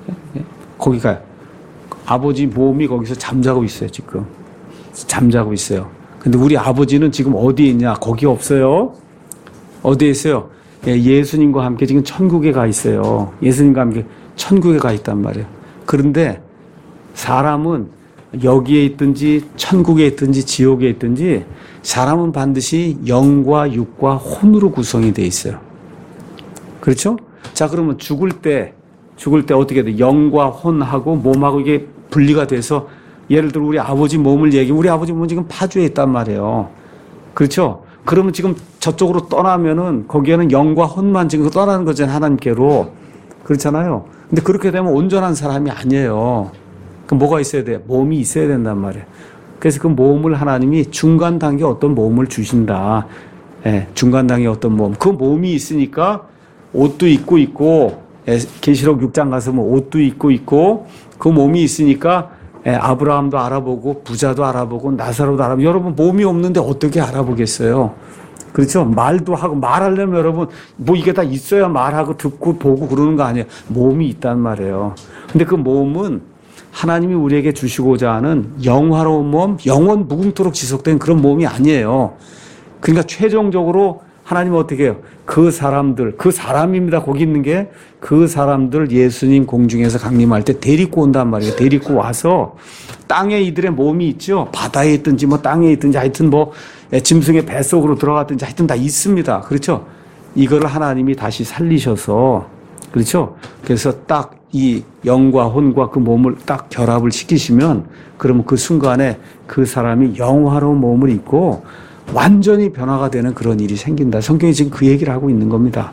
거기 가요. 아버지 몸이 거기서 잠자고 있어요, 지금. 잠자고 있어요. 근데 우리 아버지는 지금 어디에 있냐? 거기 없어요. 어디에 있어요? 예, 예수님과 함께 지금 천국에 가 있어요. 예수님과 함께 천국에 가 있단 말이에요. 그런데 사람은 여기에 있든지 천국에 있든지 지옥에 있든지 사람은 반드시 영과 육과 혼으로 구성이 돼 있어요. 그렇죠? 자, 그러면 죽을 때, 죽을 때 어떻게 돼? 영과 혼하고 몸하고 이게 분리가 돼서 예를 들어 우리 아버지 몸을 얘기, 우리 아버지 몸은 지금 파주에 있단 말이에요. 그렇죠? 그러면 지금 저쪽으로 떠나면은 거기에는 영과 혼만 지금 떠나는 거잖아요. 하나님께로. 그렇잖아요. 근데 그렇게 되면 온전한 사람이 아니에요. 그럼 뭐가 있어야 돼? 몸이 있어야 된단 말이에요. 그래서 그 몸을 하나님이 중간 단계 어떤 몸을 주신다. 예, 중간 단계 어떤 몸. 그 몸이 있으니까 옷도 입고 있고, 예, 계시록 육 장 가서 뭐 옷도 입고 있고, 그 몸이 있으니까 예, 아브라함도 알아보고 부자도 알아보고 나사로도 알아보고. 여러분 몸이 없는데 어떻게 알아보겠어요? 그렇죠? 말도 하고 말하려면 여러분 뭐 이게 다 있어야 말하고 듣고 보고 그러는 거 아니에요. 몸이 있단 말이에요. 근데 그 몸은 하나님이 우리에게 주시고자 하는 영화로운 몸, 영원 무궁토록 지속된 그런 몸이 아니에요. 그러니까 최종적으로 하나님은 어떻게 해요? 그 사람들, 그 사람입니다. 거기 있는 게 그 사람들 예수님 공중에서 강림할 때 데리고 온단 말이에요. 데리고 와서 땅에 이들의 몸이 있죠. 바다에 있든지 뭐 땅에 있든지 하여튼 뭐 짐승의 뱃속으로 들어갔든지 하여튼 다 있습니다. 그렇죠? 이거를 하나님이 다시 살리셔서 그렇죠? 그래서 딱 이 영과 혼과 그 몸을 딱 결합을 시키시면 그러면 그 순간에 그 사람이 영화로운 몸을 입고 완전히 변화가 되는 그런 일이 생긴다. 성경이 지금 그 얘기를 하고 있는 겁니다.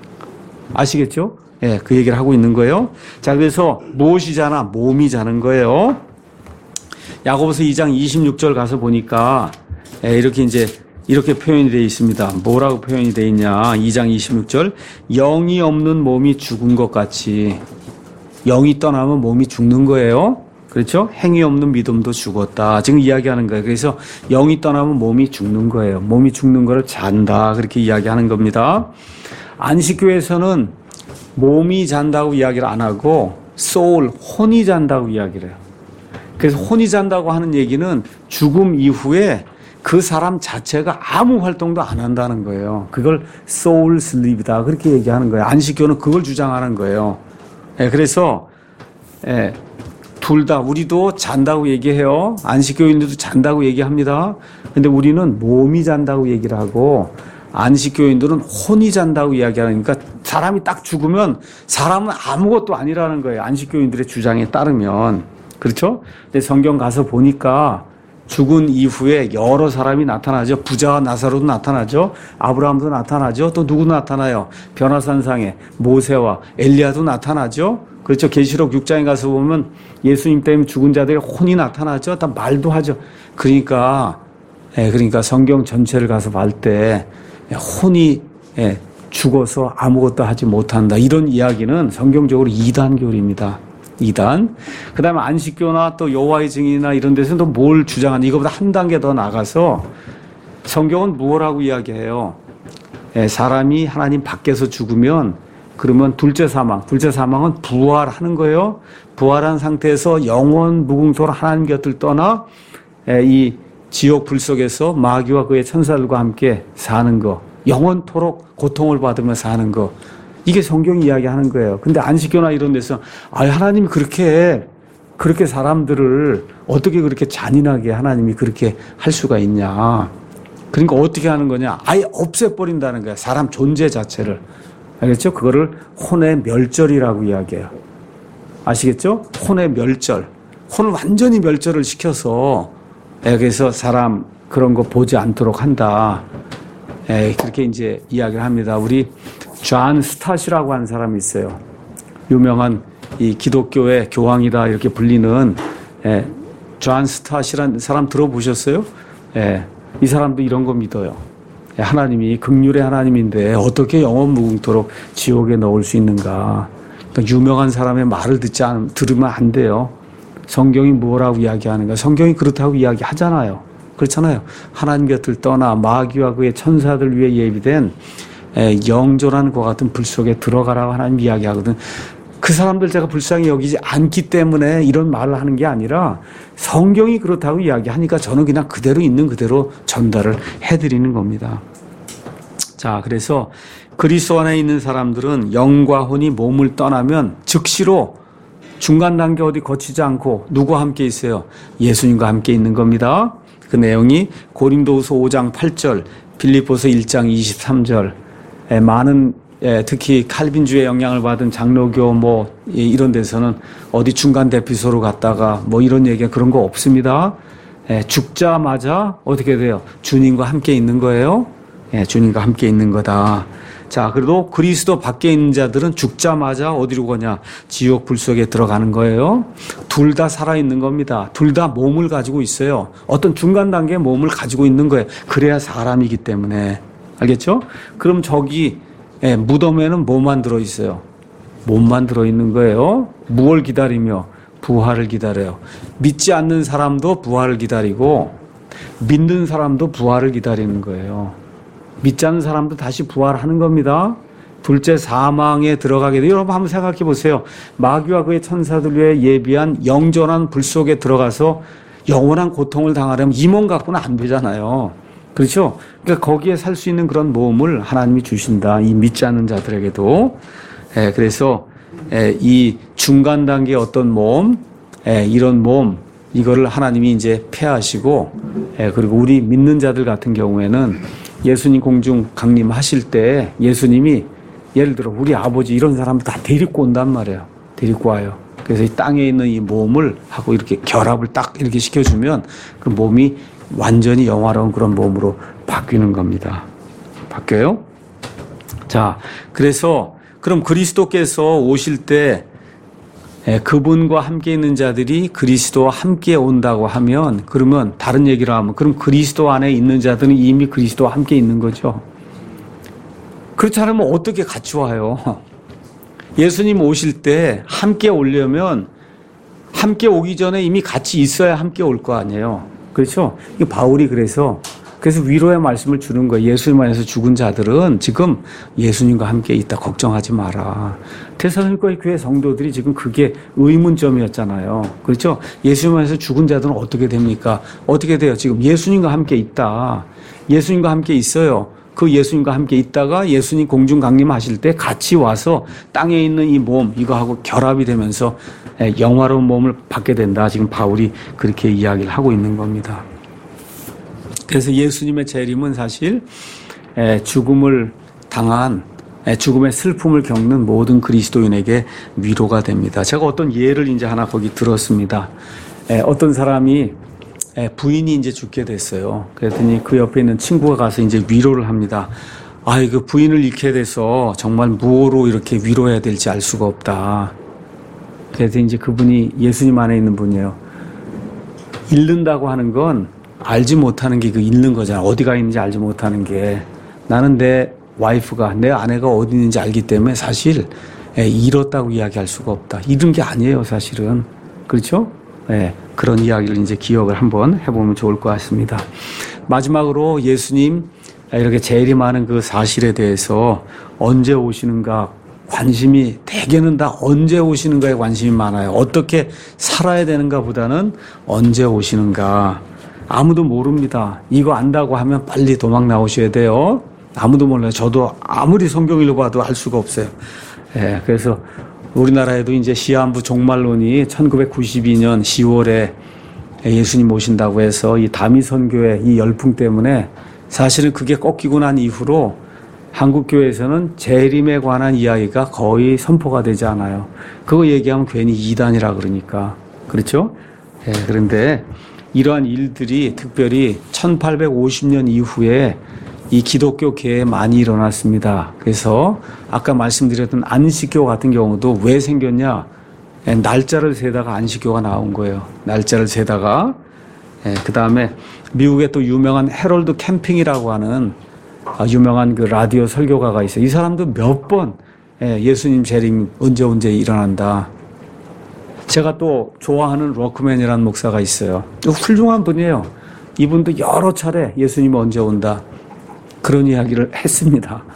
아시겠죠? 예, 네, 그 얘기를 하고 있는 거예요. 자, 그래서 무엇이잖아? 몸이 자는 거예요. 야고보서 이 장 이십육 절 가서 보니까 예, 이렇게 이제 이렇게 표현이 되어 있습니다. 뭐라고 표현이 되어 있냐? 이 장 이십육 절. 영이 없는 몸이 죽은 것 같이 영이 떠나면 몸이 죽는 거예요. 그렇죠? 행위 없는 믿음도 죽었다. 지금 이야기하는 거예요. 그래서 영이 떠나면 몸이 죽는 거예요. 몸이 죽는 거를 잔다. 그렇게 이야기하는 겁니다. 안식교에서는 몸이 잔다고 이야기를 안 하고 소울, 혼이 잔다고 이야기를 해요. 그래서 혼이 잔다고 하는 얘기는 죽음 이후에 그 사람 자체가 아무 활동도 안 한다는 거예요. 그걸 소울 슬립이다. 그렇게 얘기하는 거예요. 안식교는 그걸 주장하는 거예요. 예, 그래서 예, 둘 다 우리도 잔다고 얘기해요. 안식교인들도 잔다고 얘기합니다. 근데 우리는 몸이 잔다고 얘기를 하고 안식교인들은 혼이 잔다고 이야기하니까 사람이 딱 죽으면 사람은 아무것도 아니라는 거예요. 안식교인들의 주장에 따르면. 그렇죠? 근데 성경 가서 보니까 죽은 이후에 여러 사람이 나타나죠. 부자와 나사로도 나타나죠. 아브라함도 나타나죠. 또 누구 나타나요? 변화산상에 모세와 엘리야도 나타나죠. 그렇죠. 계시록 육 장에 가서 보면 예수님 때문에 죽은 자들의 혼이 나타나죠. 다 말도 하죠. 그러니까 예, 그러니까 성경 전체를 가서 볼 때 혼이 예, 죽어서 아무것도 하지 못한다. 이런 이야기는 성경적으로 이단교리입니다. 이단. 그 다음에 안식교나 또 여호와의 증인이나 이런 데서는 또 뭘 주장하는, 이거보다 한 단계 더 나가서 성경은 무엇라고 이야기해요? 예, 사람이 하나님 밖에서 죽으면 그러면 둘째 사망, 둘째 사망은 부활하는 거예요. 부활한 상태에서 영원 무궁토록 하나님 곁을 떠나 예, 이 지옥 불 속에서 마귀와 그의 천사들과 함께 사는 거, 영원토록 고통을 받으며 사는 거, 이게 성경이 이야기하는 거예요. 근데 안식교나 이런 데서 아, 하나님이 그렇게 그렇게 사람들을 어떻게 그렇게 잔인하게 하나님이 그렇게 할 수가 있냐? 그러니까 어떻게 하는 거냐? 아예 없애버린다는 거야. 사람 존재 자체를. 알겠죠? 그거를 혼의 멸절이라고 이야기해요. 아시겠죠? 혼의 멸절. 혼을 완전히 멸절을 시켜서 그래서 사람 그런 거 보지 않도록 한다. 에, 그렇게 이제 이야기를 합니다. 우리 존 스탓이라고 하는 사람이 있어요. 유명한 이 기독교의 교황이다 이렇게 불리는 에, 존 스탓이라는 사람 들어보셨어요? 에, 이 사람도 이런 거 믿어요. 에, 하나님이 긍휼의 하나님인데 어떻게 영원 무궁토록 지옥에 넣을 수 있는가? 그러니까 유명한 사람의 말을 듣지 않, 들으면 안 돼요. 성경이 뭐라고 이야기하는가? 성경이 그렇다고 이야기하잖아요. 그렇잖아요. 하나님 곁을 떠나 마귀와 그의 천사들 위해 예비된 에, 영존한 것 같은 불 속에 들어가라고 하나님 이야기하거든. 그 사람들 제가 불쌍히 여기지 않기 때문에 이런 말을 하는 게 아니라 성경이 그렇다고 이야기하니까 저는 그냥 그대로 있는 그대로 전달을 해드리는 겁니다. 자, 그래서 그리스도 안에 있는 사람들은 영과 혼이 몸을 떠나면 즉시로 중간 단계 어디 거치지 않고 누구와 함께 있어요? 예수님과 함께 있는 겁니다. 그 내용이 고린도후서 오 장 팔 절, 빌립보서 일 장 이십삼 절, 많은 특히 칼빈주의 영향을 받은 장로교 뭐 이런 데서는 어디 중간 대피소로 갔다가 뭐 이런 얘기가 그런 거 없습니다. 죽자마자 어떻게 돼요? 주님과 함께 있는 거예요. 주님과 함께 있는 거다. 자, 그래도 그리스도 밖에 있는 자들은 죽자마자 어디로 가냐? 지옥 불 속에 들어가는 거예요. 둘 다 살아있는 겁니다. 둘 다 몸을 가지고 있어요. 어떤 중간 단계의 몸을 가지고 있는 거예요. 그래야 사람이기 때문에. 알겠죠? 그럼 저기 예, 무덤에는 뭐만 들어있어요? 몸만 들어있는 거예요. 무엇을 기다리며? 부활을 기다려요. 믿지 않는 사람도 부활을 기다리고 믿는 사람도 부활을 기다리는 거예요. 믿지 않는 사람도 다시 부활하는 겁니다. 둘째 사망에 들어가게 돼요. 여러분 한번 생각해 보세요. 마귀와 그의 천사들 위해 예비한 영전한 불 속에 들어가서 영원한 고통을 당하려면 이 몸 갖고는 안 되잖아요. 그렇죠? 그러니까 거기에 살 수 있는 그런 몸을 하나님이 주신다. 이 믿지 않는 자들에게도. 예, 그래서 예, 이 중간 단계의 어떤 몸, 예, 이런 몸, 이거를 하나님이 이제 폐하시고, 예, 그리고 우리 믿는 자들 같은 경우에는 예수님 공중 강림하실 때 예수님이 예를 들어 우리 아버지 이런 사람들 다 데리고 온단 말이에요. 데리고 와요. 그래서 이 땅에 있는 이 몸을 하고 이렇게 결합을 딱 이렇게 시켜주면 그 몸이 완전히 영화로운 그런 몸으로 바뀌는 겁니다. 바뀌어요? 자, 그래서 그럼 그리스도께서 오실 때 그분과 함께 있는 자들이 그리스도와 함께 온다고 하면 그러면 다른 얘기를 하면 그럼 그리스도 안에 있는 자들은 이미 그리스도와 함께 있는 거죠. 그렇지 않으면 어떻게 같이 와요? 예수님 오실 때 함께 오려면 함께 오기 전에 이미 같이 있어야 함께 올 거 아니에요. 그렇죠? 이 바울이 그래서 그래서 위로의 말씀을 주는 거예요. 예수님 안에서 죽은 자들은 지금 예수님과 함께 있다. 걱정하지 마라. 데살로니가 교회 성도들이 지금 그게 의문점이었잖아요. 그렇죠? 예수님 안에서 죽은 자들은 어떻게 됩니까? 어떻게 돼요? 지금 예수님과 함께 있다. 예수님과 함께 있어요. 그 예수님과 함께 있다가 예수님 공중 강림하실 때 같이 와서 땅에 있는 이 몸 이거하고 결합이 되면서 영화로운 몸을 받게 된다. 지금 바울이 그렇게 이야기를 하고 있는 겁니다. 그래서 예수님의 재림은 사실 죽음을 당한 죽음의 슬픔을 겪는 모든 그리스도인에게 위로가 됩니다. 제가 어떤 예를 이제 하나 거기 들었습니다. 어떤 사람이 부인이 이제 죽게 됐어요. 그랬더니 그 옆에 있는 친구가 가서 이제 위로를 합니다. 아, 그 부인을 잃게 돼서 정말 무엇으로 이렇게 위로해야 될지 알 수가 없다. 그래서 이제 그분이 예수님 안에 있는 분이에요. 잃는다고 하는 건 알지 못하는 게 그 잃는 거잖아. 어디가 있는지 알지 못하는 게. 나는 내 와이프가, 내 아내가 어디 있는지 알기 때문에 사실 잃었다고 이야기할 수가 없다. 잃은 게 아니에요, 사실은. 그렇죠? 네, 그런 이야기를 이제 기억을 한번 해보면 좋을 것 같습니다. 마지막으로 예수님 이렇게 재림하는 그 사실에 대해서 언제 오시는가 관심이 대개는 다 언제 오시는가에 관심이 많아요. 어떻게 살아야 되는가 보다는 언제 오시는가. 아무도 모릅니다. 이거 안다고 하면 빨리 도망 나오셔야 돼요. 아무도 몰라요. 저도 아무리 성경 읽어봐도 알 수가 없어요. 예, 그래서 우리나라에도 이제 시한부 종말론이 천구백구십이 년 시월에 예수님 오신다고 해서 이 다미 선교의 이 열풍 때문에 사실은 그게 꺾이고 난 이후로 한국교회에서는 재림에 관한 이야기가 거의 선포가 되지 않아요. 그거 얘기하면 괜히 이단이라 그러니까. 그렇죠? 예, 그런데 이러한 일들이 특별히 천팔백오십 년 이후에 이 기독교계에 많이 일어났습니다. 그래서 아까 말씀드렸던 안식교 같은 경우도 왜 생겼냐? 날짜를 세다가 안식교가 나온 거예요. 날짜를 세다가. 그 다음에 미국에 또 유명한 해럴드 캠핑이라고 하는 유명한 그 라디오 설교가가 있어요. 이 사람도 몇 번 예수님 재림 언제 언제 일어난다. 제가 또 좋아하는 로크맨이라는 목사가 있어요. 훌륭한 분이에요. 이분도 여러 차례 예수님 언제 온다. 그런 이야기를 했습니다.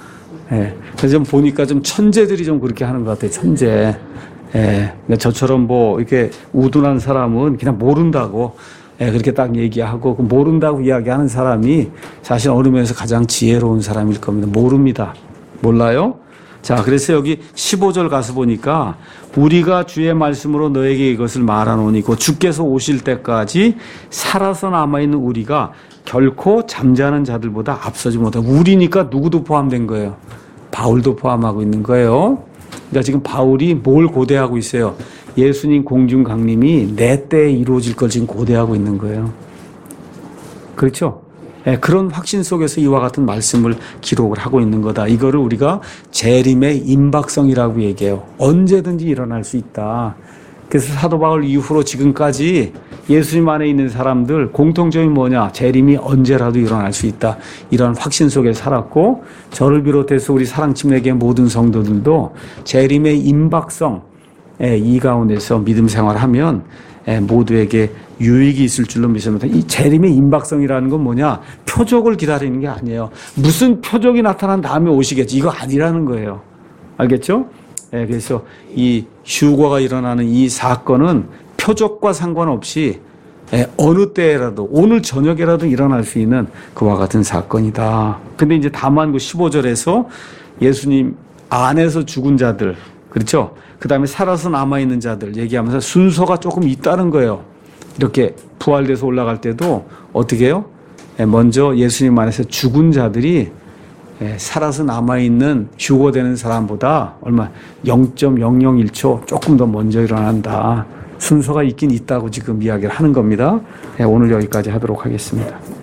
예. 그래서 좀 보니까 좀 천재들이 좀 그렇게 하는 것 같아요. 천재. 예. 그러니까 저처럼 뭐 이렇게 우둔한 사람은 그냥 모른다고 예, 그렇게 딱 얘기하고 그 모른다고 이야기하는 사람이 사실 어느 면에서 가장 지혜로운 사람일 겁니다. 모릅니다. 몰라요? 자, 그래서 여기 십오 절 가서 보니까 우리가 주의 말씀으로 너에게 이것을 말하노니 곧 주께서 오실 때까지 살아서 남아있는 우리가 결코 잠자는 자들보다 앞서지 못하고, 우리니까 누구도 포함된 거예요. 바울도 포함하고 있는 거예요. 그러니까 지금 바울이 뭘 고대하고 있어요? 예수님 공중 강림이 내 때에 이루어질 걸 지금 고대하고 있는 거예요. 그렇죠? 네, 그런 확신 속에서 이와 같은 말씀을 기록을 하고 있는 거다. 이거를 우리가 재림의 임박성이라고 얘기해요. 언제든지 일어날 수 있다. 그래서 사도 바울 이후로 지금까지 예수님 안에 있는 사람들 공통점이 뭐냐? 재림이 언제라도 일어날 수 있다. 이런 확신 속에 살았고, 저를 비롯해서 우리 사랑팀에게 모든 성도들도 재림의 임박성 이 가운데서 믿음 생활하면 모두에게 유익이 있을 줄로 믿습니다. 이 재림의 임박성이라는 건 뭐냐? 표적을 기다리는 게 아니에요. 무슨 표적이 나타난 다음에 오시겠지. 이거 아니라는 거예요. 알겠죠? 예, 그래서 이 휴거가 일어나는 이 사건은 표적과 상관없이 예, 어느 때라도 오늘 저녁에라도 일어날 수 있는 그와 같은 사건이다. 근데 이제 다만 그 십오 절에서 예수님 안에서 죽은 자들, 그렇죠? 그 다음에 살아서 남아있는 자들 얘기하면서 순서가 조금 있다는 거예요. 이렇게 부활돼서 올라갈 때도 어떻게 해요? 예, 먼저 예수님 안에서 죽은 자들이 예, 살아서 남아있는 휴거되는 사람보다 얼마 영 점 영영일 초 조금 더 먼저 일어난다. 순서가 있긴 있다고 지금 이야기를 하는 겁니다. 예, 오늘 여기까지 하도록 하겠습니다.